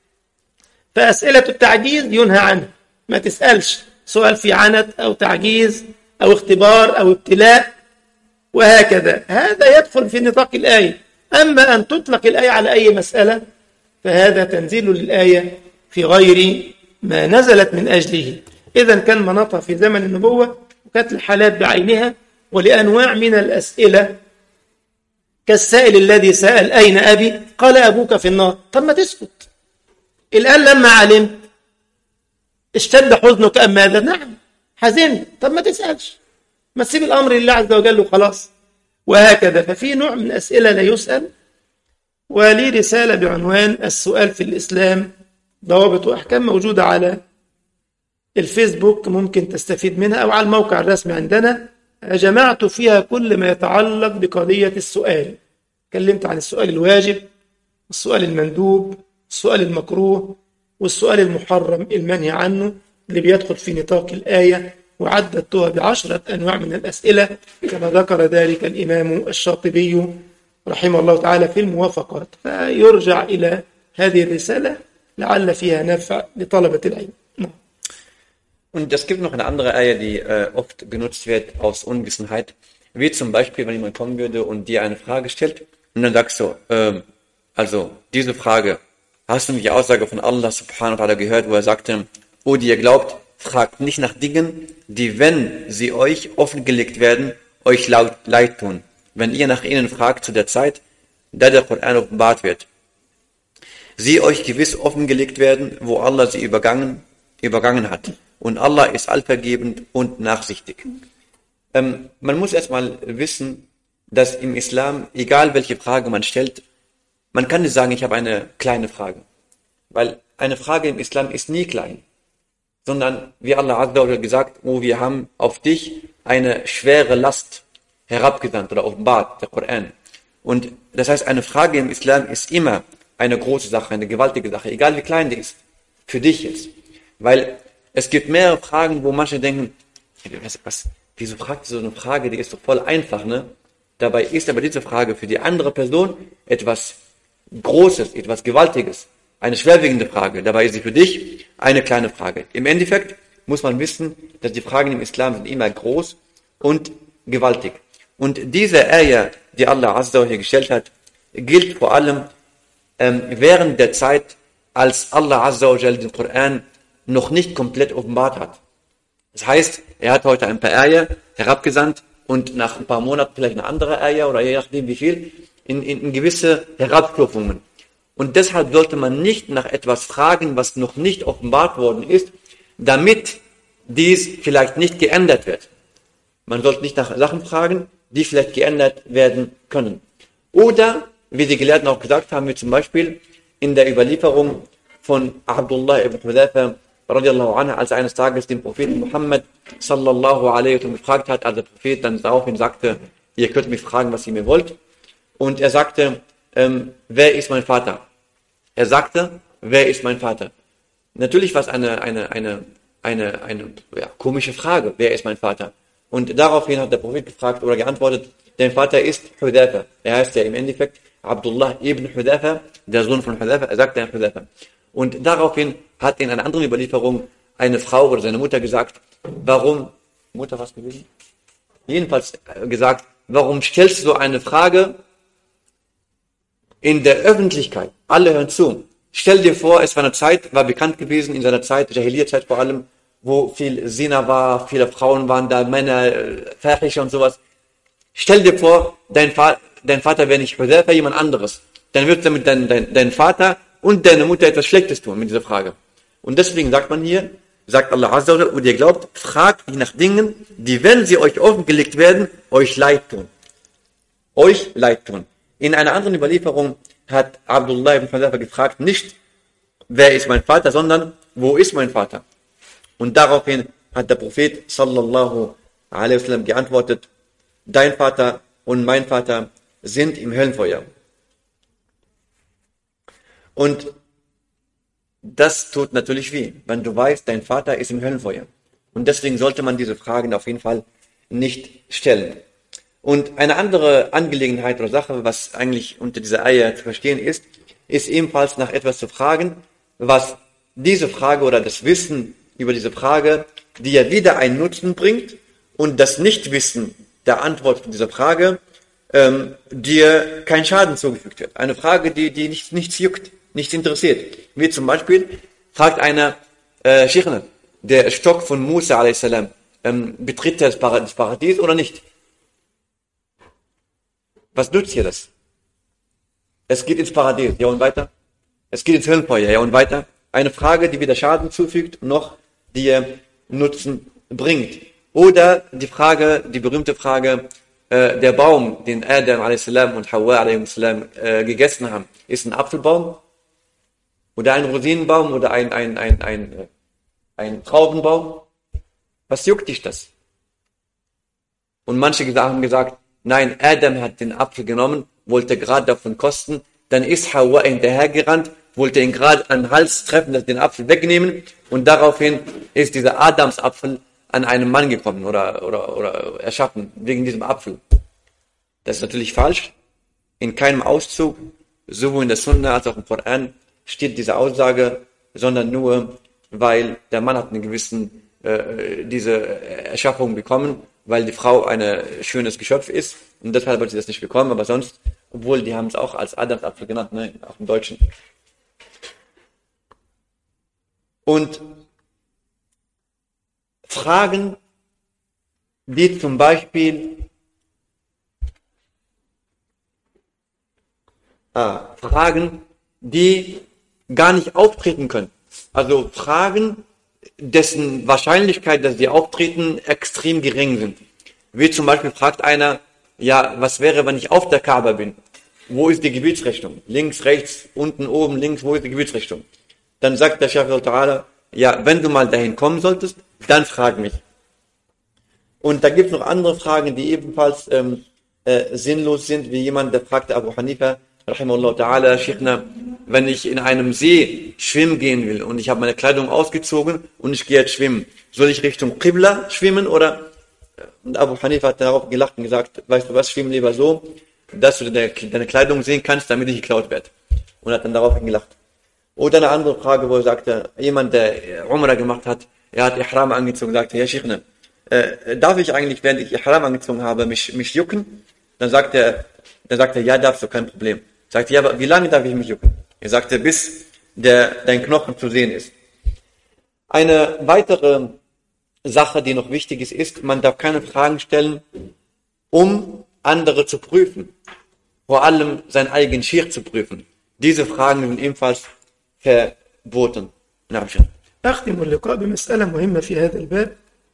فأسئلة التعجيز ينهى عنها، ما تسألش سؤال في عنت أو تعجيز أو اختبار أو ابتلاء وهكذا، هذا يدخل في نطاق الآية. أما أن تطلق الآية على أي مسألة فهذا تنزيل للآية في غير ما نزلت من أجله. إذن كان مناطها في زمن النبوة، وكانت الحالات بعينها ولأنواع من الأسئلة، كالسائل الذي سأل: أين أبي؟ قال: أبوك في النار. طب ما تسكت. الآن لما علمت اشتد حزنك أم ماذا؟ نعم حزنت. طب ما تسألش، ما تسيب الأمر لله عز وجل وخلاص. وهكذا. ففي نوع من أسئلة لا يسأل. ولي رسالة بعنوان السؤال في الإسلام ضوابط وأحكام، موجودة على الفيسبوك، ممكن تستفيد منها، أو على الموقع الرسمي عندنا. جمعت فيها كل ما يتعلق بقضية السؤال. كلمت عن السؤال الواجب، السؤال المندوب، السؤال المكروه، والسؤال المحرم المنهي عنه اللي بيدخل في نطاق الآية، وعددتها بعشرة أنواع من الأسئلة كما ذكر ذلك الإمام الشاطبي رحمه الله تعالى في الموافقات. فيرجع إلى هذه الرسالة لعل فيها نفع لطلبة العلم. Und es gibt noch eine andere Eier, die äh, oft genutzt wird aus Unwissenheit, wie zum Beispiel, wenn jemand kommen würde und dir eine Frage stellt und dann sagst du, äh, also diese Frage, hast du die Aussage von Allah subhanahu wa ta'ala gehört, wo er sagte: O, die ihr glaubt, fragt nicht nach Dingen, die, wenn sie euch offengelegt werden, euch laut, leid tun, wenn ihr nach ihnen fragt zu der Zeit, da der Koran offenbart wird. Sie euch gewiss offengelegt werden, wo Allah sie übergangen, übergangen hat. Und Allah ist allvergebend und nachsichtig. Ähm, man muss erstmal wissen, dass im Islam, egal welche Frage man stellt, man kann nicht sagen, ich habe eine kleine Frage. Weil eine Frage im Islam ist nie klein. Sondern, wie Allah Azza wa Jalla gesagt, oh, wir haben auf dich eine schwere Last herabgesandt oder offenbart, der Koran. Und das heißt, eine Frage im Islam ist immer eine große Sache, eine gewaltige Sache, egal wie klein die ist. Für dich jetzt. Weil es gibt mehrere Fragen, wo manche denken, was, was, wieso fragt ihr so eine Frage, die ist doch voll einfach, ne? Dabei ist aber diese Frage für die andere Person etwas Großes, etwas Gewaltiges, eine schwerwiegende Frage. Dabei ist sie für dich eine kleine Frage. Im Endeffekt muss man wissen, dass die Fragen im Islam sind immer groß und gewaltig. Und diese Ayah, die Allah Azza wa Jalla gestellt hat, gilt vor allem ähm, während der Zeit, als Allah Azza wa Jalla den Koran noch nicht komplett offenbart hat. Das heißt, er hat heute ein paar Ayah herabgesandt und nach ein paar Monaten vielleicht eine andere Ayah oder je nachdem wie viel, in, in, in gewisse Herabstufungen. Und deshalb sollte man nicht nach etwas fragen, was noch nicht offenbart worden ist, damit dies vielleicht nicht geändert wird. Man sollte nicht nach Sachen fragen, die vielleicht geändert werden können. Oder, wie die Gelehrten auch gesagt haben, wie zum Beispiel in der Überlieferung von Abdullah ibn Hudayfa radiallahu anha, als er eines Tages den Propheten Muhammad sallallahu alaihi wasallam gefragt hat, als der Prophet dann daraufhin sagte, ihr könnt mich fragen, was ihr mir wollt. Und er sagte, ähm, wer ist mein Vater? Er sagte, wer ist mein Vater? Natürlich war es eine, eine, eine, eine, eine ja, komische Frage, wer ist mein Vater? Und daraufhin hat der Prophet gefragt oder geantwortet, dein Vater ist Hudhafa. Er heißt ja im Endeffekt Abdullah ibn Hudhafa, der Sohn von Hudhafa, er sagt der Hudhafa. Und daraufhin hat in einer anderen Überlieferung eine Frau oder seine Mutter gesagt, warum, Mutter was gewesen? Jedenfalls gesagt, warum stellst du so eine Frage in der Öffentlichkeit? Alle hören zu. Stell dir vor, es war eine Zeit, war bekannt gewesen, in seiner Zeit, Jahiliyyah-Zeit vor allem, wo viel Zina war, viele Frauen waren da, Männer, Fahisha und sowas. Stell dir vor, dein, Fa- dein Vater wäre nicht Hudhafa, jemand anderes. Dann wird damit dein, dein, dein Vater und deine Mutter etwas Schlechtes tun mit dieser Frage. Und deswegen sagt man hier, sagt Allah Azza wa Jalla, und ihr glaubt, fragt nicht nach Dingen, die, wenn sie euch offengelegt werden, euch leid tun. Euch leid tun. In einer anderen Überlieferung hat Abdullah ibn Hudhafa gefragt, nicht, wer ist mein Vater, sondern, wo ist mein Vater? Und daraufhin hat der Prophet sallallahu alaihi wasallam geantwortet, dein Vater und mein Vater sind im Höllenfeuer. Und das tut natürlich weh, wenn du weißt, dein Vater ist im Höllenfeuer. Und deswegen sollte man diese Fragen auf jeden Fall nicht stellen. Und eine andere Angelegenheit oder Sache, was eigentlich unter dieser Eier zu verstehen ist, ist ebenfalls nach etwas zu fragen, was diese Frage oder das Wissen über diese Frage, die ja wieder einen Nutzen bringt und das Nichtwissen der Antwort auf diese Frage ähm, dir kein Schaden zugefügt wird. Eine Frage, die, die nichts, nichts juckt, nichts interessiert. Wie zum Beispiel fragt einer, äh, Sheikhna, der Stock von Musa a s. Ähm, betritt das Paradies oder nicht? Was nützt hier das? Es geht ins Paradies, ja und weiter? Es geht ins Höllenfeuer, ja und weiter? Eine Frage, die weder Schaden zufügt, noch dir Nutzen bringt. Oder die Frage, die berühmte Frage, äh, der Baum, den Adam a s. und Hawa a s. Äh, gegessen haben, ist ein Apfelbaum? Oder ein Rosinenbaum? Oder ein, ein, ein, ein, ein, ein Traubenbaum? Was juckt dich das? Und manche haben gesagt, nein, Adam hat den Apfel genommen, wollte gerade davon kosten, dann ist Hawa hinterhergerannt, wollte ihn gerade an den Hals treffen, den Apfel wegnehmen und daraufhin ist dieser Adamsapfel an einen Mann gekommen oder, oder, oder erschaffen, wegen diesem Apfel. Das ist natürlich falsch. In keinem Auszug, sowohl in der Sunna als auch im Koran, steht diese Aussage, sondern nur, weil der Mann hat einen gewissen, äh, diese Erschaffung bekommen, weil die Frau ein schönes Geschöpf ist und deshalb hat sie das nicht bekommen, aber sonst, obwohl die haben es auch als Adamsapfel genannt, ne, auch im Deutschen. Und Fragen, die zum Beispiel ah, Fragen, die gar nicht auftreten können. Also Fragen, dessen Wahrscheinlichkeit, dass sie auftreten, extrem gering sind. Wie zum Beispiel fragt einer, ja, was wäre, wenn ich auf der Kaaba bin? Wo ist die Gebetsrichtung? Links, rechts, unten, oben, links, wo ist die Gebetsrichtung? Dann sagt der Shaykh al-Ta'ala, ja, wenn du mal dahin kommen solltest, dann frag mich. Und da gibt es noch andere Fragen, die ebenfalls ähm, äh, sinnlos sind, wie jemand, der fragte Abu Hanifa, rahimahullah ta'ala, Sheikhna, wenn ich in einem See schwimmen gehen will und ich habe meine Kleidung ausgezogen und ich gehe jetzt schwimmen, soll ich Richtung Qibla schwimmen oder? Und Abu Hanifa hat darauf gelacht und gesagt, weißt du was, schwimm lieber so, dass du deine, deine Kleidung sehen kannst, damit nicht geklaut wird. Und hat dann daraufhin gelacht. Oder eine andere Frage, wo er sagte, jemand, der Umrah gemacht hat, er hat Ihram angezogen, sagte, ja Sheikhna, äh, darf ich eigentlich, während ich Ihram angezogen habe, mich, mich jucken? Dann sagt er, dann sagt er, ja, darfst du, kein Problem. Sagt er, ja, aber wie lange darf ich mich jucken? Er sagte, bis der, dein Knochen zu sehen ist. Eine weitere Sache, die noch wichtig ist, ist, man darf keine Fragen stellen, um andere zu prüfen. Vor allem sein eigenes Schirr zu prüfen. Diese Fragen sind ebenfalls verboten. نعم شيخ. أختم اللقاء بمسألة مهمة في هذا الباب،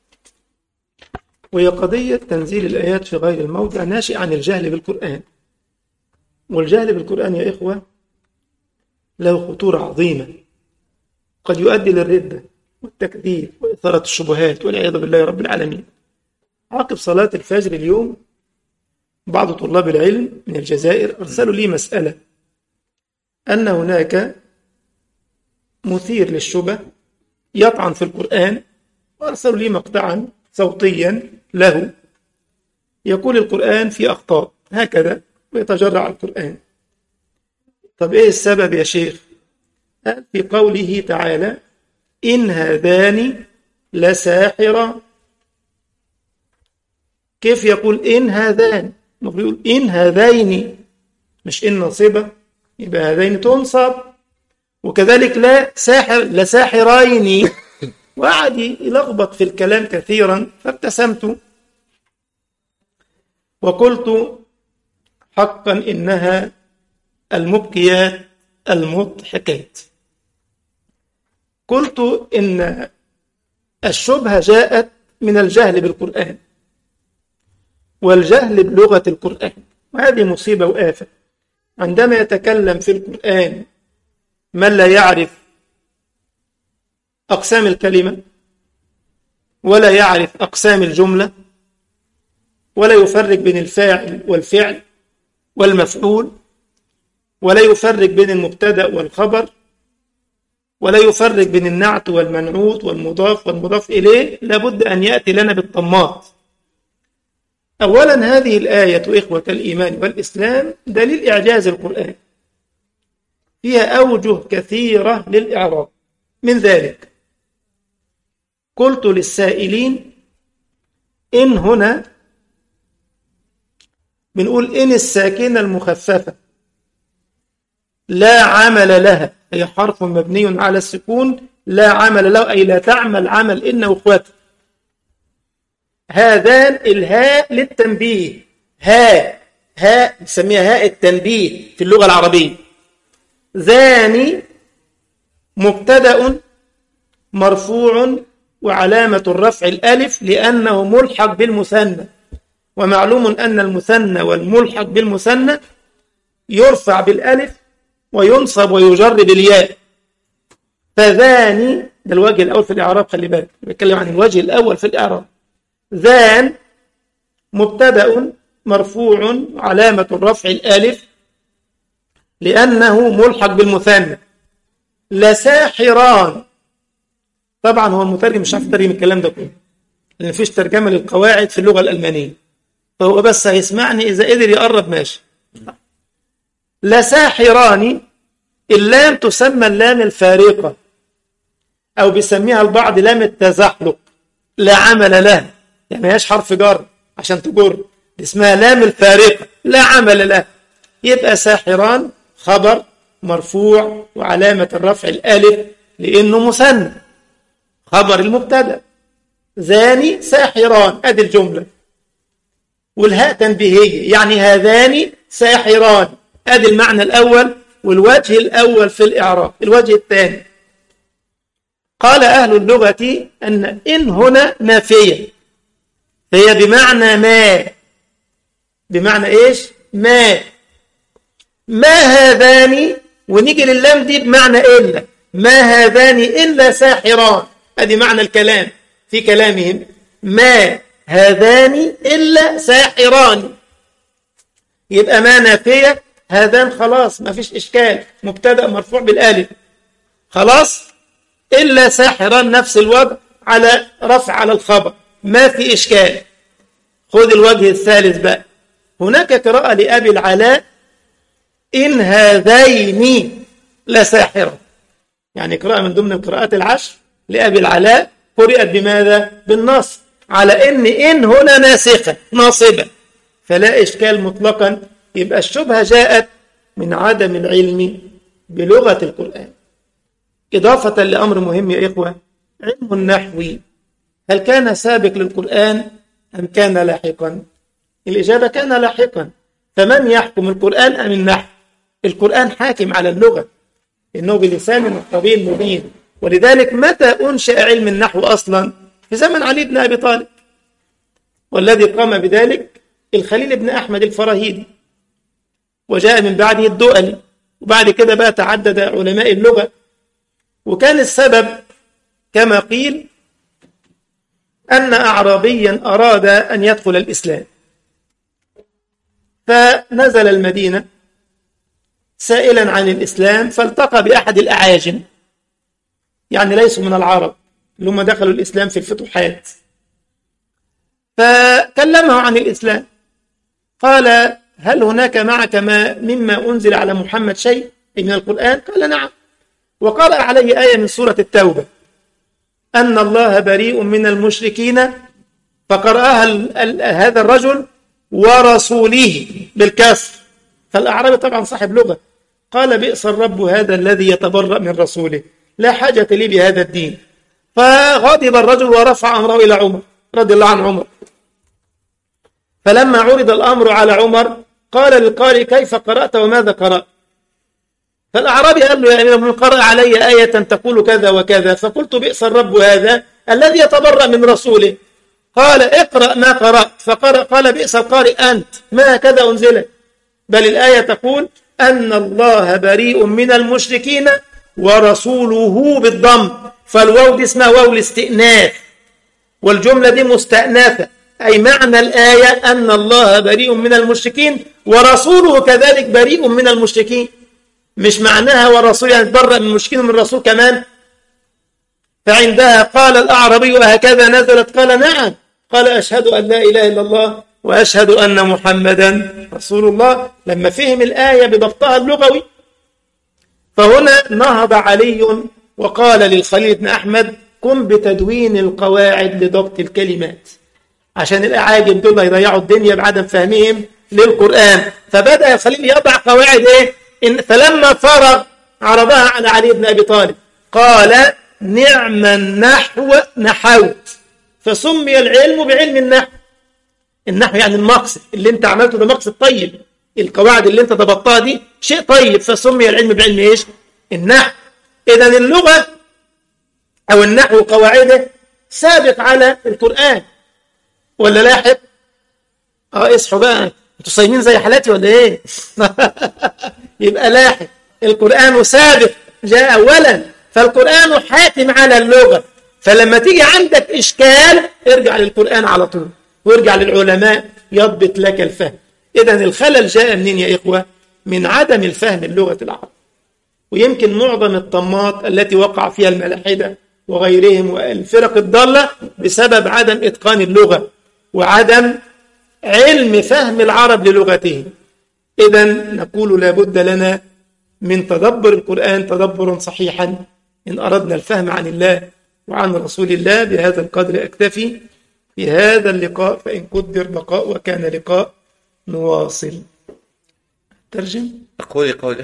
وهي قضية تنزيل الآيات في غير الموضع ناشئ عن الجهل بالقرآن. والجهل بالقرآن يا إخوة له خطورة عظيمة، قد يؤدي للردة، والتكذيب وإثارة الشبهات والعياذ بالله رب العالمين. عقب صلاة الفجر اليوم بعض طلاب العلم من الجزائر أرسلوا لي مسألة أن هناك مثير للشبه يطعن في القرآن، وأرسلوا لي مقطعا صوتيا له يقول القرآن فيه أخطاء هكذا ويتجرع على القرآن. طب إيه السبب يا شيخ؟ قال في قوله تعالى إن هذان لساحران. كيف يقول إن هذان؟ المفروض يقول إن هذين، مش إن نصبة، يبقى هذين تنصب. وكذلك لا ساحر لساحرين، وقعد يلخبط في الكلام كثيرا. فابتسمت وقلت حقا إنها المبكيات المضحكات. قلت إن الشبهة جاءت من الجهل بالقرآن والجهل بلغة القرآن، وهذه مصيبة وآفة. عندما يتكلم في القرآن من لا يعرف أقسام الكلمة ولا يعرف أقسام الجملة ولا يفرق بين الفاعل والفعل والمفعول ولا يفرق بين المبتدأ والخبر ولا يفرق بين النعت والمنعوت والمضاف والمضاف إليه، لابد أن يأتي لنا بالطماط. أولا هذه الآية إخوة الإيمان والإسلام دليل إعجاز القرآن، فيها أوجه كثيرة للإعراب. من ذلك قلت للسائلين إن هنا بنقول إن الساكنة المخففة لا عمل لها، هي حرف مبني على السكون لا عمل له، أي لا تعمل عمل إن وإخواته. هذان الهاء للتنبيه، هاء هاء نسميها هاء التنبيه في اللغة العربية. ذاني مبتدأ مرفوع وعلامة الرفع الألف لأنه ملحق بالمثنى، ومعلوم أن المثنى والملحق بالمثنى يرفع بالألف وينصب ويجر بالياء. فذاني ده الوجه الأول في الإعراب، خلي بالك بتكلم عن الوجه الأول في الإعراب. ذان مبتدأ مرفوع علامة الرفع الألف لأنه ملحق بالمثنى. لساحران، طبعا هو المترجم مش عارف يترجم الكلام ده كله لأن مفيش ترجمة للقواعد في اللغة الألمانية، فهو بس هيسمعني إذا قدر يقرب ماشي. لساحران، اللام تسمى اللام الفارقة أو بيسميها البعض لام التزحلق، لا عمل لها، يعني ما هياش حرف جر عشان تجر، اسمها لام الفارقة لا عمل لها. يبقى ساحران خبر مرفوع وعلامة الرفع الألف لأنه مثنى، خبر المبتدأ. ذاني ساحران، أدي الجملة، والهاء تنبيهية يعني هذان ساحران، أدي المعنى الأول والوجه الأول في الإعراب. الوجه الثاني قال أهل اللغة أن إن هنا نافية، فهي بمعنى ما، بمعنى إيش؟ ما ما هذان، ونيجي لللام دي بمعنى إلا، ما هذان إلا ساحران، هذه معنى الكلام في كلامهم، ما هذان إلا ساحران. يبقى ما نافية، هذان خلاص ما فيش إشكال، مبتدأ مرفوع بالآلف خلاص، إلا ساحران نفس الوضع على رفع على الخبر، ما في إشكال. خذ الوجه الثالث بقى، هناك قراءة لأبي العلاء إن هذين لساحرة، يعني قراءة من ضمن القراءات العشر لأبي العلاء قرأت بماذا؟ بالنص، على إن إن هنا ناسخة ناصبة، فلا إشكال مطلقا. يبقى الشبهة جاءت من عدم العلم بلغة القرآن. إضافة لأمر مهم يا إخوة، علم النحو هل كان سابق للقرآن أم كان لاحقا؟ الإجابة كان لاحقا. فمن يحكم القرآن أم النحو؟ القرآن حاكم على اللغة إنه بلسان طويل مبين. ولذلك متى أنشأ علم النحو أصلا؟ في زمن علي بن أبي طالب، والذي قام بذلك الخليل بن أحمد الفراهيدي، وجاء من بعده الدؤلي، وبعد كده بقى تعدد علماء اللغة. وكان السبب كما قيل أن أعرابيا أراد أن يدخل الإسلام، فنزل المدينة سائلا عن الإسلام، فالتقى بأحد الأعاجم، يعني ليسوا من العرب اللي هم دخلوا الإسلام في الفتوحات، فكلمه عن الإسلام، قال: هل هناك معك ما مما أنزل على محمد شيء من القرآن؟ قال: نعم. وقرأ عليه آية من سورة التوبة: أن الله بريء من المشركين، فقرأها هذا الرجل ورسوله بالكسر، فالأعرابي طبعا صاحب لغة، قال: بئس الرب هذا الذي يتبرأ من رسوله، لا حاجة لي بهذا الدين. فغضب الرجل ورفع أمره إلى عمر رضي الله عن عمر، فلما عرض الأمر على عمر قال للقارئ: كيف قرأت وماذا قرأت؟ فالأعرابي قال له: يا أمير المؤمنين قرأ علي آية تقول كذا وكذا، فقلت: بئس الرب هذا الذي يتبرأ من رسوله. قال: اقرأ ما قرأت. فقرأ قال: بئس القارئ أنت، ما هكذا أنزلت، بل الآية تقول أن الله بريء من المشركين ورسوله بالضم، فالواو دي اسمها واو الاستئناف، والجملة دي مستأنفة، أي معنى الآية أن الله بريء من المشركين ورسوله كذلك بريء من المشركين، مش معناها ورسول يعني تبرأ من المشركين ومن الرسول كمان. فعندها قال الأعرابي: أهكذا نزلت؟ قال: نعم. قال: أشهد أن لا إله إلا الله وأشهد أن محمدا رسول الله. لما فهم الآية بضبطها اللغوي، فهنا نهض علي وقال للخليل بن أحمد: قم بتدوين القواعد لضبط الكلمات، عشان الأعاجم دول يضيعوا الدنيا بعدم فهمهم للقرآن. فبدأ الخليل يضع قواعد إيه؟ إن فلما فرغ عرضها على علي بن أبي طالب، قال: نعم النحو نحوت، فسمي العلم بعلم النحو. النحو يعني المقصد اللي انت عملته، ده مقصد طيب، القواعد اللي انت ضبطتها دي شيء طيب، فسمي العلم بعلم ايش؟ النحو. اذا اللغة او النحو قواعده سابق على القرآن ولا لاحق؟ اه اصحوا بقى، انتوا صايمين زي حالاتي ولا ايه؟ يبقى لاحق، القرآن سابق جاء اولا، فالقرآن حاكم على اللغة. فلما تيجي عندك إشكال ارجع للقرآن على طول، وارجع للعلماء يضبط لك الفهم. إذن الخلل جاء منين يا إخوة؟ من عدم الفهم اللغة العربية. ويمكن معظم الطمات التي وقع فيها الملاحدة وغيرهم والفرق الضالة بسبب عدم إتقان اللغة وعدم علم فهم العرب للغتهم. إذن نقول لابد لنا من تدبر القرآن تدبرا صحيحا إن أردنا الفهم عن الله وعن رسول الله. بهذا القدر أكتفي في هذا اللقاء، فإن قدر بقاء وكان لقاء نواصل. ترجم أقول قولي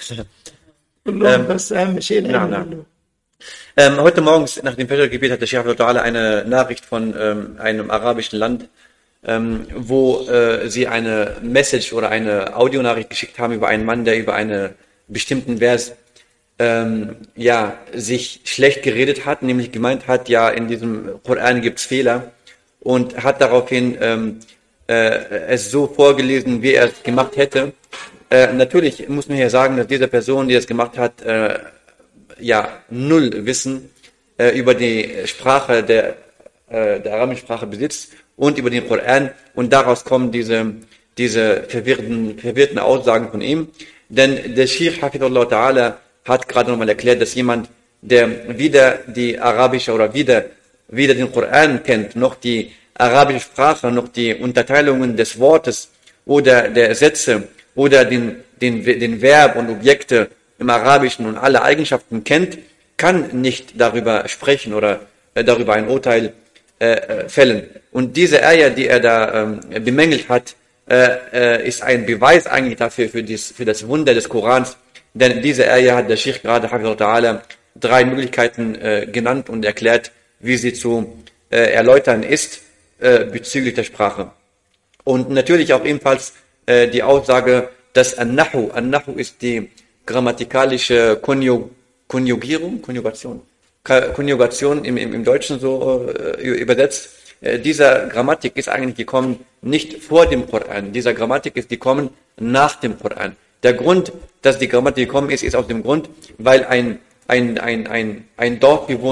كلهم بس أهم شيء. نعم نعم. Ähm, heute morgens nach dem Fajr-Gebet hat der Sheikh Ta'ala eine Nachricht von ähm, einem arabischen Land, ähm, wo äh, sie eine Message oder eine Audionachricht geschickt haben über einen Mann, der über einen bestimmten Vers ähm, ja, sich schlecht geredet hat, nämlich gemeint hat, ja, in diesem Koran gibt es Fehler, und hat daraufhin ähm, äh, es so vorgelesen, wie er es gemacht hätte. Äh, natürlich muss man hier sagen, dass diese Person, die das gemacht hat, äh, ja, null Wissen äh, über die Sprache der, äh, der arabischen Sprache besitzt und über den Koran, und daraus kommen diese, diese verwirrten, verwirrten Aussagen von ihm. Denn der Sheikh Hafidhullah Ta'ala hat gerade nochmal erklärt, dass jemand, der weder die arabische oder weder, weder den Koran kennt, noch die arabische Sprache, noch die Unterteilungen des Wortes oder der Sätze oder den, den, den Verb und Objekte im Arabischen und alle Eigenschaften kennt, kann nicht darüber sprechen oder äh, darüber ein Urteil äh, fällen. Und diese Ayah, die er da ähm, bemängelt hat, äh, äh, ist ein Beweis eigentlich dafür, für, dies, für das Wunder des Korans. Denn diese Ayah hat der Sheikh gerade, Hafidhullah Ta'ala, drei Möglichkeiten äh, genannt und erklärt, wie sie zu äh, erläutern ist äh, bezüglich der Sprache. Und natürlich auch ebenfalls äh, die Aussage, dass An-Nahu, An-Nahu ist die grammatikalische Konjug, Konjugierung, Konjugation, Konjugation im, im, im Deutschen so äh, übersetzt. Äh, dieser Grammatik ist eigentlich gekommen nicht vor dem Koran, dieser Grammatik ist gekommen nach dem Koran. Der Grund, dass die Grammatik gekommen ist, ist aus dem Grund, weil ein, ein, ein, ein, ein Dorfbewohner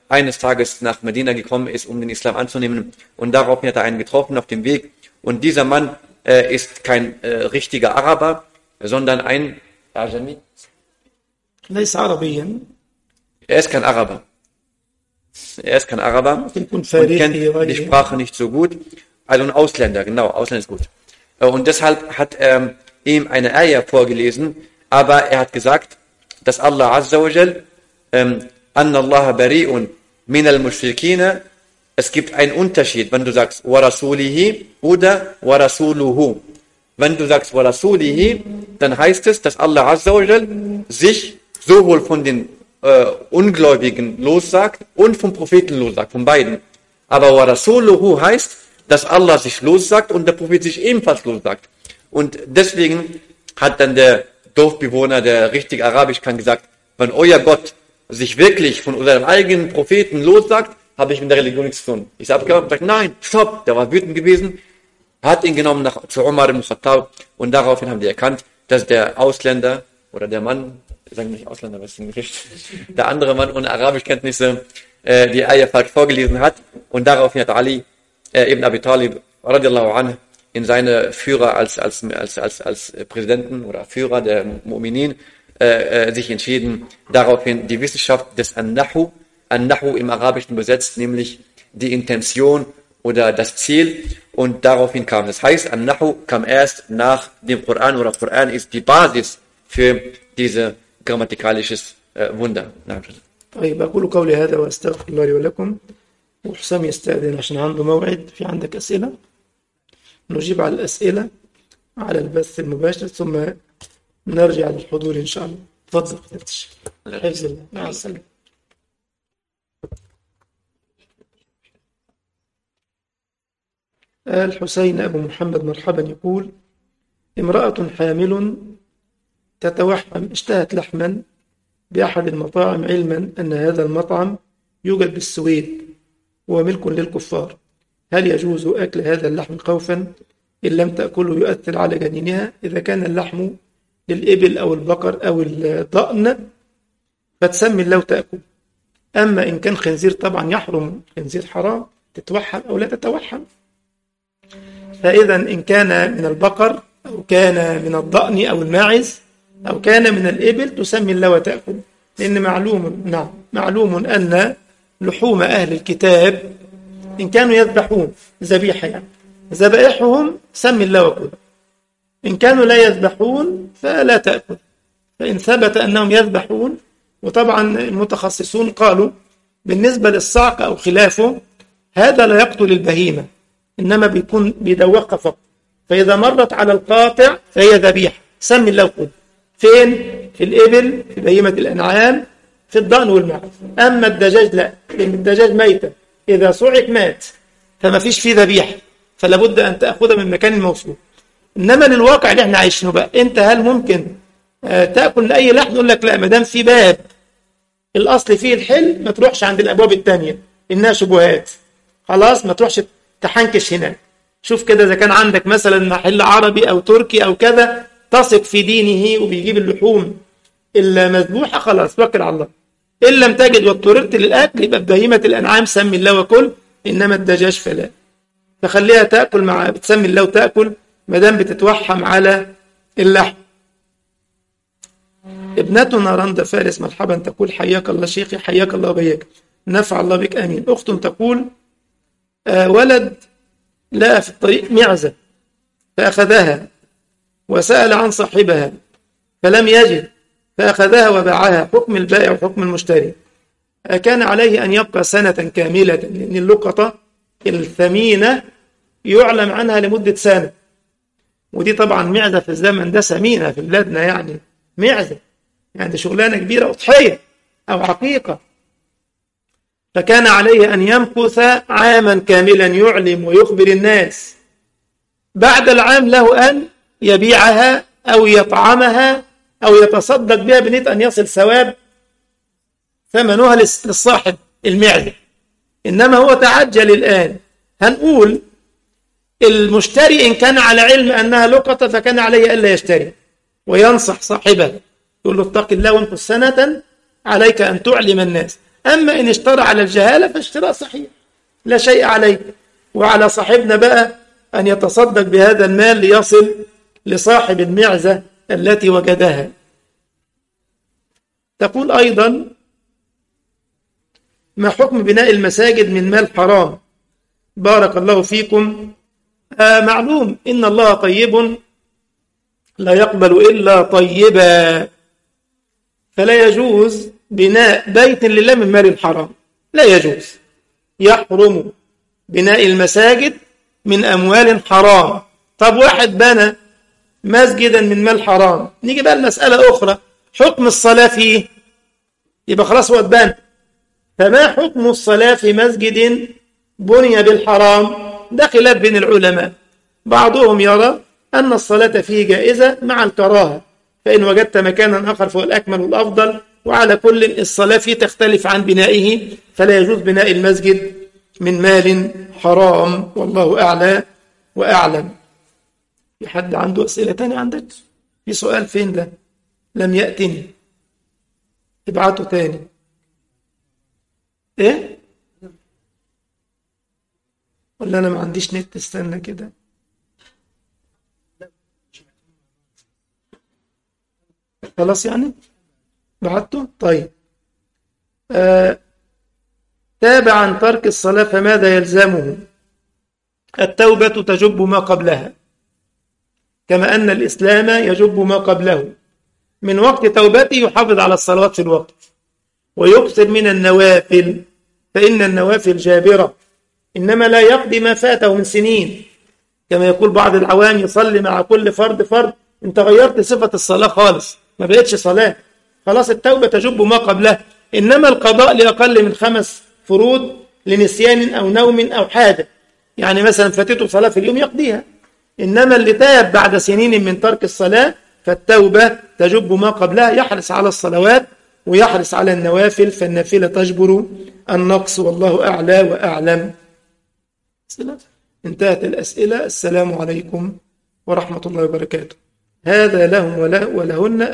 eines Tages nach Medina gekommen ist, um den Islam anzunehmen. Und daraufhin hat er einen getroffen auf dem Weg. Und dieser Mann äh, ist kein äh, richtiger Araber, sondern ein Ajami. ليس عربيا. Er ist kein Araber. Er ist kein Araber يكون und فارسي kennt die غير Sprache nicht so gut. Also ein Ausländer, genau, Ausländer ist gut. Äh, Und deshalb hat er ihm eine Ayah vorgelesen, aber er hat gesagt, dass Allah Azza wa Jal, ähm, Anna Allah bari'un min al-mushrikina, es gibt einen Unterschied, wenn du sagst wa rasulihi oder wa rasuluhu. Wenn du sagst wa rasulihi, dann heißt es, dass Allah Azza wa Jal sich sowohl von den äh, Ungläubigen lossagt und vom Propheten lossagt, von beiden. Aber wa rasuluhu heißt, dass Allah sich lossagt und der Prophet sich ebenfalls lossagt. Und deswegen hat dann der Dorfbewohner, der richtig arabisch kann, gesagt, wenn euer Gott sich wirklich von seinem eigenen Propheten lossagt, habe ich mit der Religion nichts zu tun. Ich habe abgehauen und gesagt, nein, stopp, der war wütend gewesen, hat ihn genommen nach, zu Umar ibn Khattab und daraufhin haben die erkannt, dass der Ausländer oder der Mann, sagen wir nicht Ausländer, was ist ein Gericht, der andere Mann ohne Arabischkenntnisse äh, die Ayah falsch vorgelesen hat und daraufhin hat Ali äh, ibn Abi Talib radiallahu anhu in seine Führer als, als, als, als, als Präsidenten oder Führer der Mu'minin äh, äh, sich entschieden, daraufhin die Wissenschaft des An-Nahu, An-Nahu im Arabischen übersetzt, nämlich die Intention oder das Ziel und daraufhin kam. Das heißt, An-Nahu kam erst nach dem Koran oder Koran ist die Basis für diese grammatikalisches äh, Wunder. طيب أقول قولي هذا وأستغفر الله لي ولكم. وحسام يستأذن عشان عنده موعد. في عندك أسئلة؟ نجيب على الأسئلة على البث المباشر ثم نرجع للحضور إن شاء الله. تفضل فتش. حفظ الله. مع السلامة. الحسين أبو محمد مرحبا يقول: امرأة حامل تتوحم اشتهت لحما بأحد المطاعم علما أن هذا المطعم يوجد بالسويد وهو ملك للكفار، هل يجوز أكل هذا اللحم خوفا إن لم تأكله يؤثر على جنينها؟ إذا كان اللحم للإبل أو البقر أو الضأن فتسمي الله تأكل، أما إن كان خنزير طبعا يحرم، خنزير حرام، تتوحم أو لا تتوحم. فإذا إن كان من البقر أو كان من الضأن أو الماعز أو كان من الإبل تسمي الله وتأكل، لأن معلوم نعم معلوم أن لحوم أهل الكتاب إن كانوا يذبحون ذبيحة يعني ذبائحهم سمي الله وكل، إن كانوا لا يذبحون فلا تأكل. فإن ثبت أنهم يذبحون، وطبعا المتخصصون قالوا بالنسبة للصعق أو خلافه هذا لا يقتل البهيمة إنما بيكون بيدوقها فقط، فإذا مرت على القاطع فهي ذبيحة سمي الله وكل. فين؟ في الإبل، في بهيمة الأنعام، في الضأن والمعز. أما الدجاج لا، لأن الدجاج ميتة إذا صعق مات فما فيش فيه ذبيحة، فلا بد أن تأخذها من مكان موصول. إنما للواقع اللي احنا عايشينه بقى، أنت هل ممكن آه تأكل أي لحم؟ نقول لك لا، ما دام في باب الأصل فيه الحل ما تروحش عند الأبواب التانية إنها شبهات، خلاص ما تروحش تحنكش هناك. شوف كده إذا كان عندك مثلا محل عربي أو تركي أو كذا تثق في دينه وبيجيب اللحوم المذبوحة، خلاص توكل على الله. إن لم تجد واضطررت للأكل يبقى بهيمة الأنعام سمي الله وكل، إنما الدجاج فلا، فخليها تأكل مع بتسمي الله وتأكل ما دام بتتوحم على اللحم. ابنتنا رندا فارس مرحبا تقول: حياك الله شيخي، حياك الله وبياك، نفع الله بك آمين. أخت تقول: آه ولد لقى في الطريق معزة فأخذها وسأل عن صاحبها فلم يجد فأخذها وباعها، حكم البائع وحكم المشتري. كان عليه أن يبقى سنة كاملة، لأن اللقطة الثمينة يعلم عنها لمدة سنة، ودي طبعا معزة في الزمن ده ثمينة في بلادنا، يعني معزة يعني شغلانة كبيرة، أضحية أو عقيقة. فكان عليه أن يمكث عاما كاملا يعلم ويخبر الناس، بعد العام له أن يبيعها أو يطعمها أو يتصدق بها بنية أن يصل ثواب ثمنها للصاحب المعزة. إنما هو تعجل الآن. هنقول المشتري إن كان على علم أنها لقطة فكان عليه ألا يشتري، وينصح صاحبه يقول له اتق الله وامكث سنة عليك أن تعلم الناس. أما إن اشترى على الجهالة فاشتراء صحيح لا شيء عليه. وعلى صاحبنا بقى أن يتصدق بهذا المال ليصل لصاحب المعزة التي وجدها. تقول أيضا: ما حكم بناء المساجد من مال حرام؟ بارك الله فيكم. آه معلوم إن الله طيب لا يقبل إلا طيبا، فلا يجوز بناء بيت لله من مال الحرام، لا يجوز، يحرم بناء المساجد من أموال حرام. طب واحد بنى مسجدا من مال حرام، نيجي بقى المسألة أخرى، حكم الصلاة فيه، يبقى خلاص هو اتبنى، فما حكم الصلاة في مسجد بني بالحرام؟ ده خلاف بين العلماء. بعضهم يرى أن الصلاة فيه جائزة مع الكراهة، فإن وجدت مكانا آخر فهو الأكمل والأفضل، وعلى كل الصلاة فيه تختلف عن بنائه، فلا يجوز بناء المسجد من مال حرام، والله أعلى وأعلم. في حد عنده أسئلة تانية عندك؟ في سؤال فين ده؟ لم يأتني، ابعته تاني. إيه؟ ولا أنا ما عنديش نت؟ استنى كده. خلاص يعني بعته. طيب آه تاب عن ترك الصلاة فماذا يلزمه؟ التوبة تجب ما قبلها، كما أن الإسلام يجب ما قبله. من وقت توبته يحافظ على الصلوات في الوقت، ويكثر من النوافل، فإن النوافل جابرة، إنما لا يقضي ما فاته من سنين، كما يقول بعض العوام يصلي مع كل فرد فرد. انت غيرت صفة الصلاة خالص، ما بقتش صلاة، خلاص التوبة تجب ما قبلها. إنما القضاء لأقل من خمس فروض لنسيان أو نوم أو حاجة، يعني مثلا فاتته صلاة في اليوم يقضيها. إنما اللي تاب بعد سنين من ترك الصلاة فالتوبة تجب ما قبلها، يحرص على الصلوات ويحرص على النوافل، فالنافلة تجبر النقص، والله أعلى وأعلم. انتهت الأسئلة. السلام عليكم ورحمة الله وبركاته. هذا لهم وله ولهن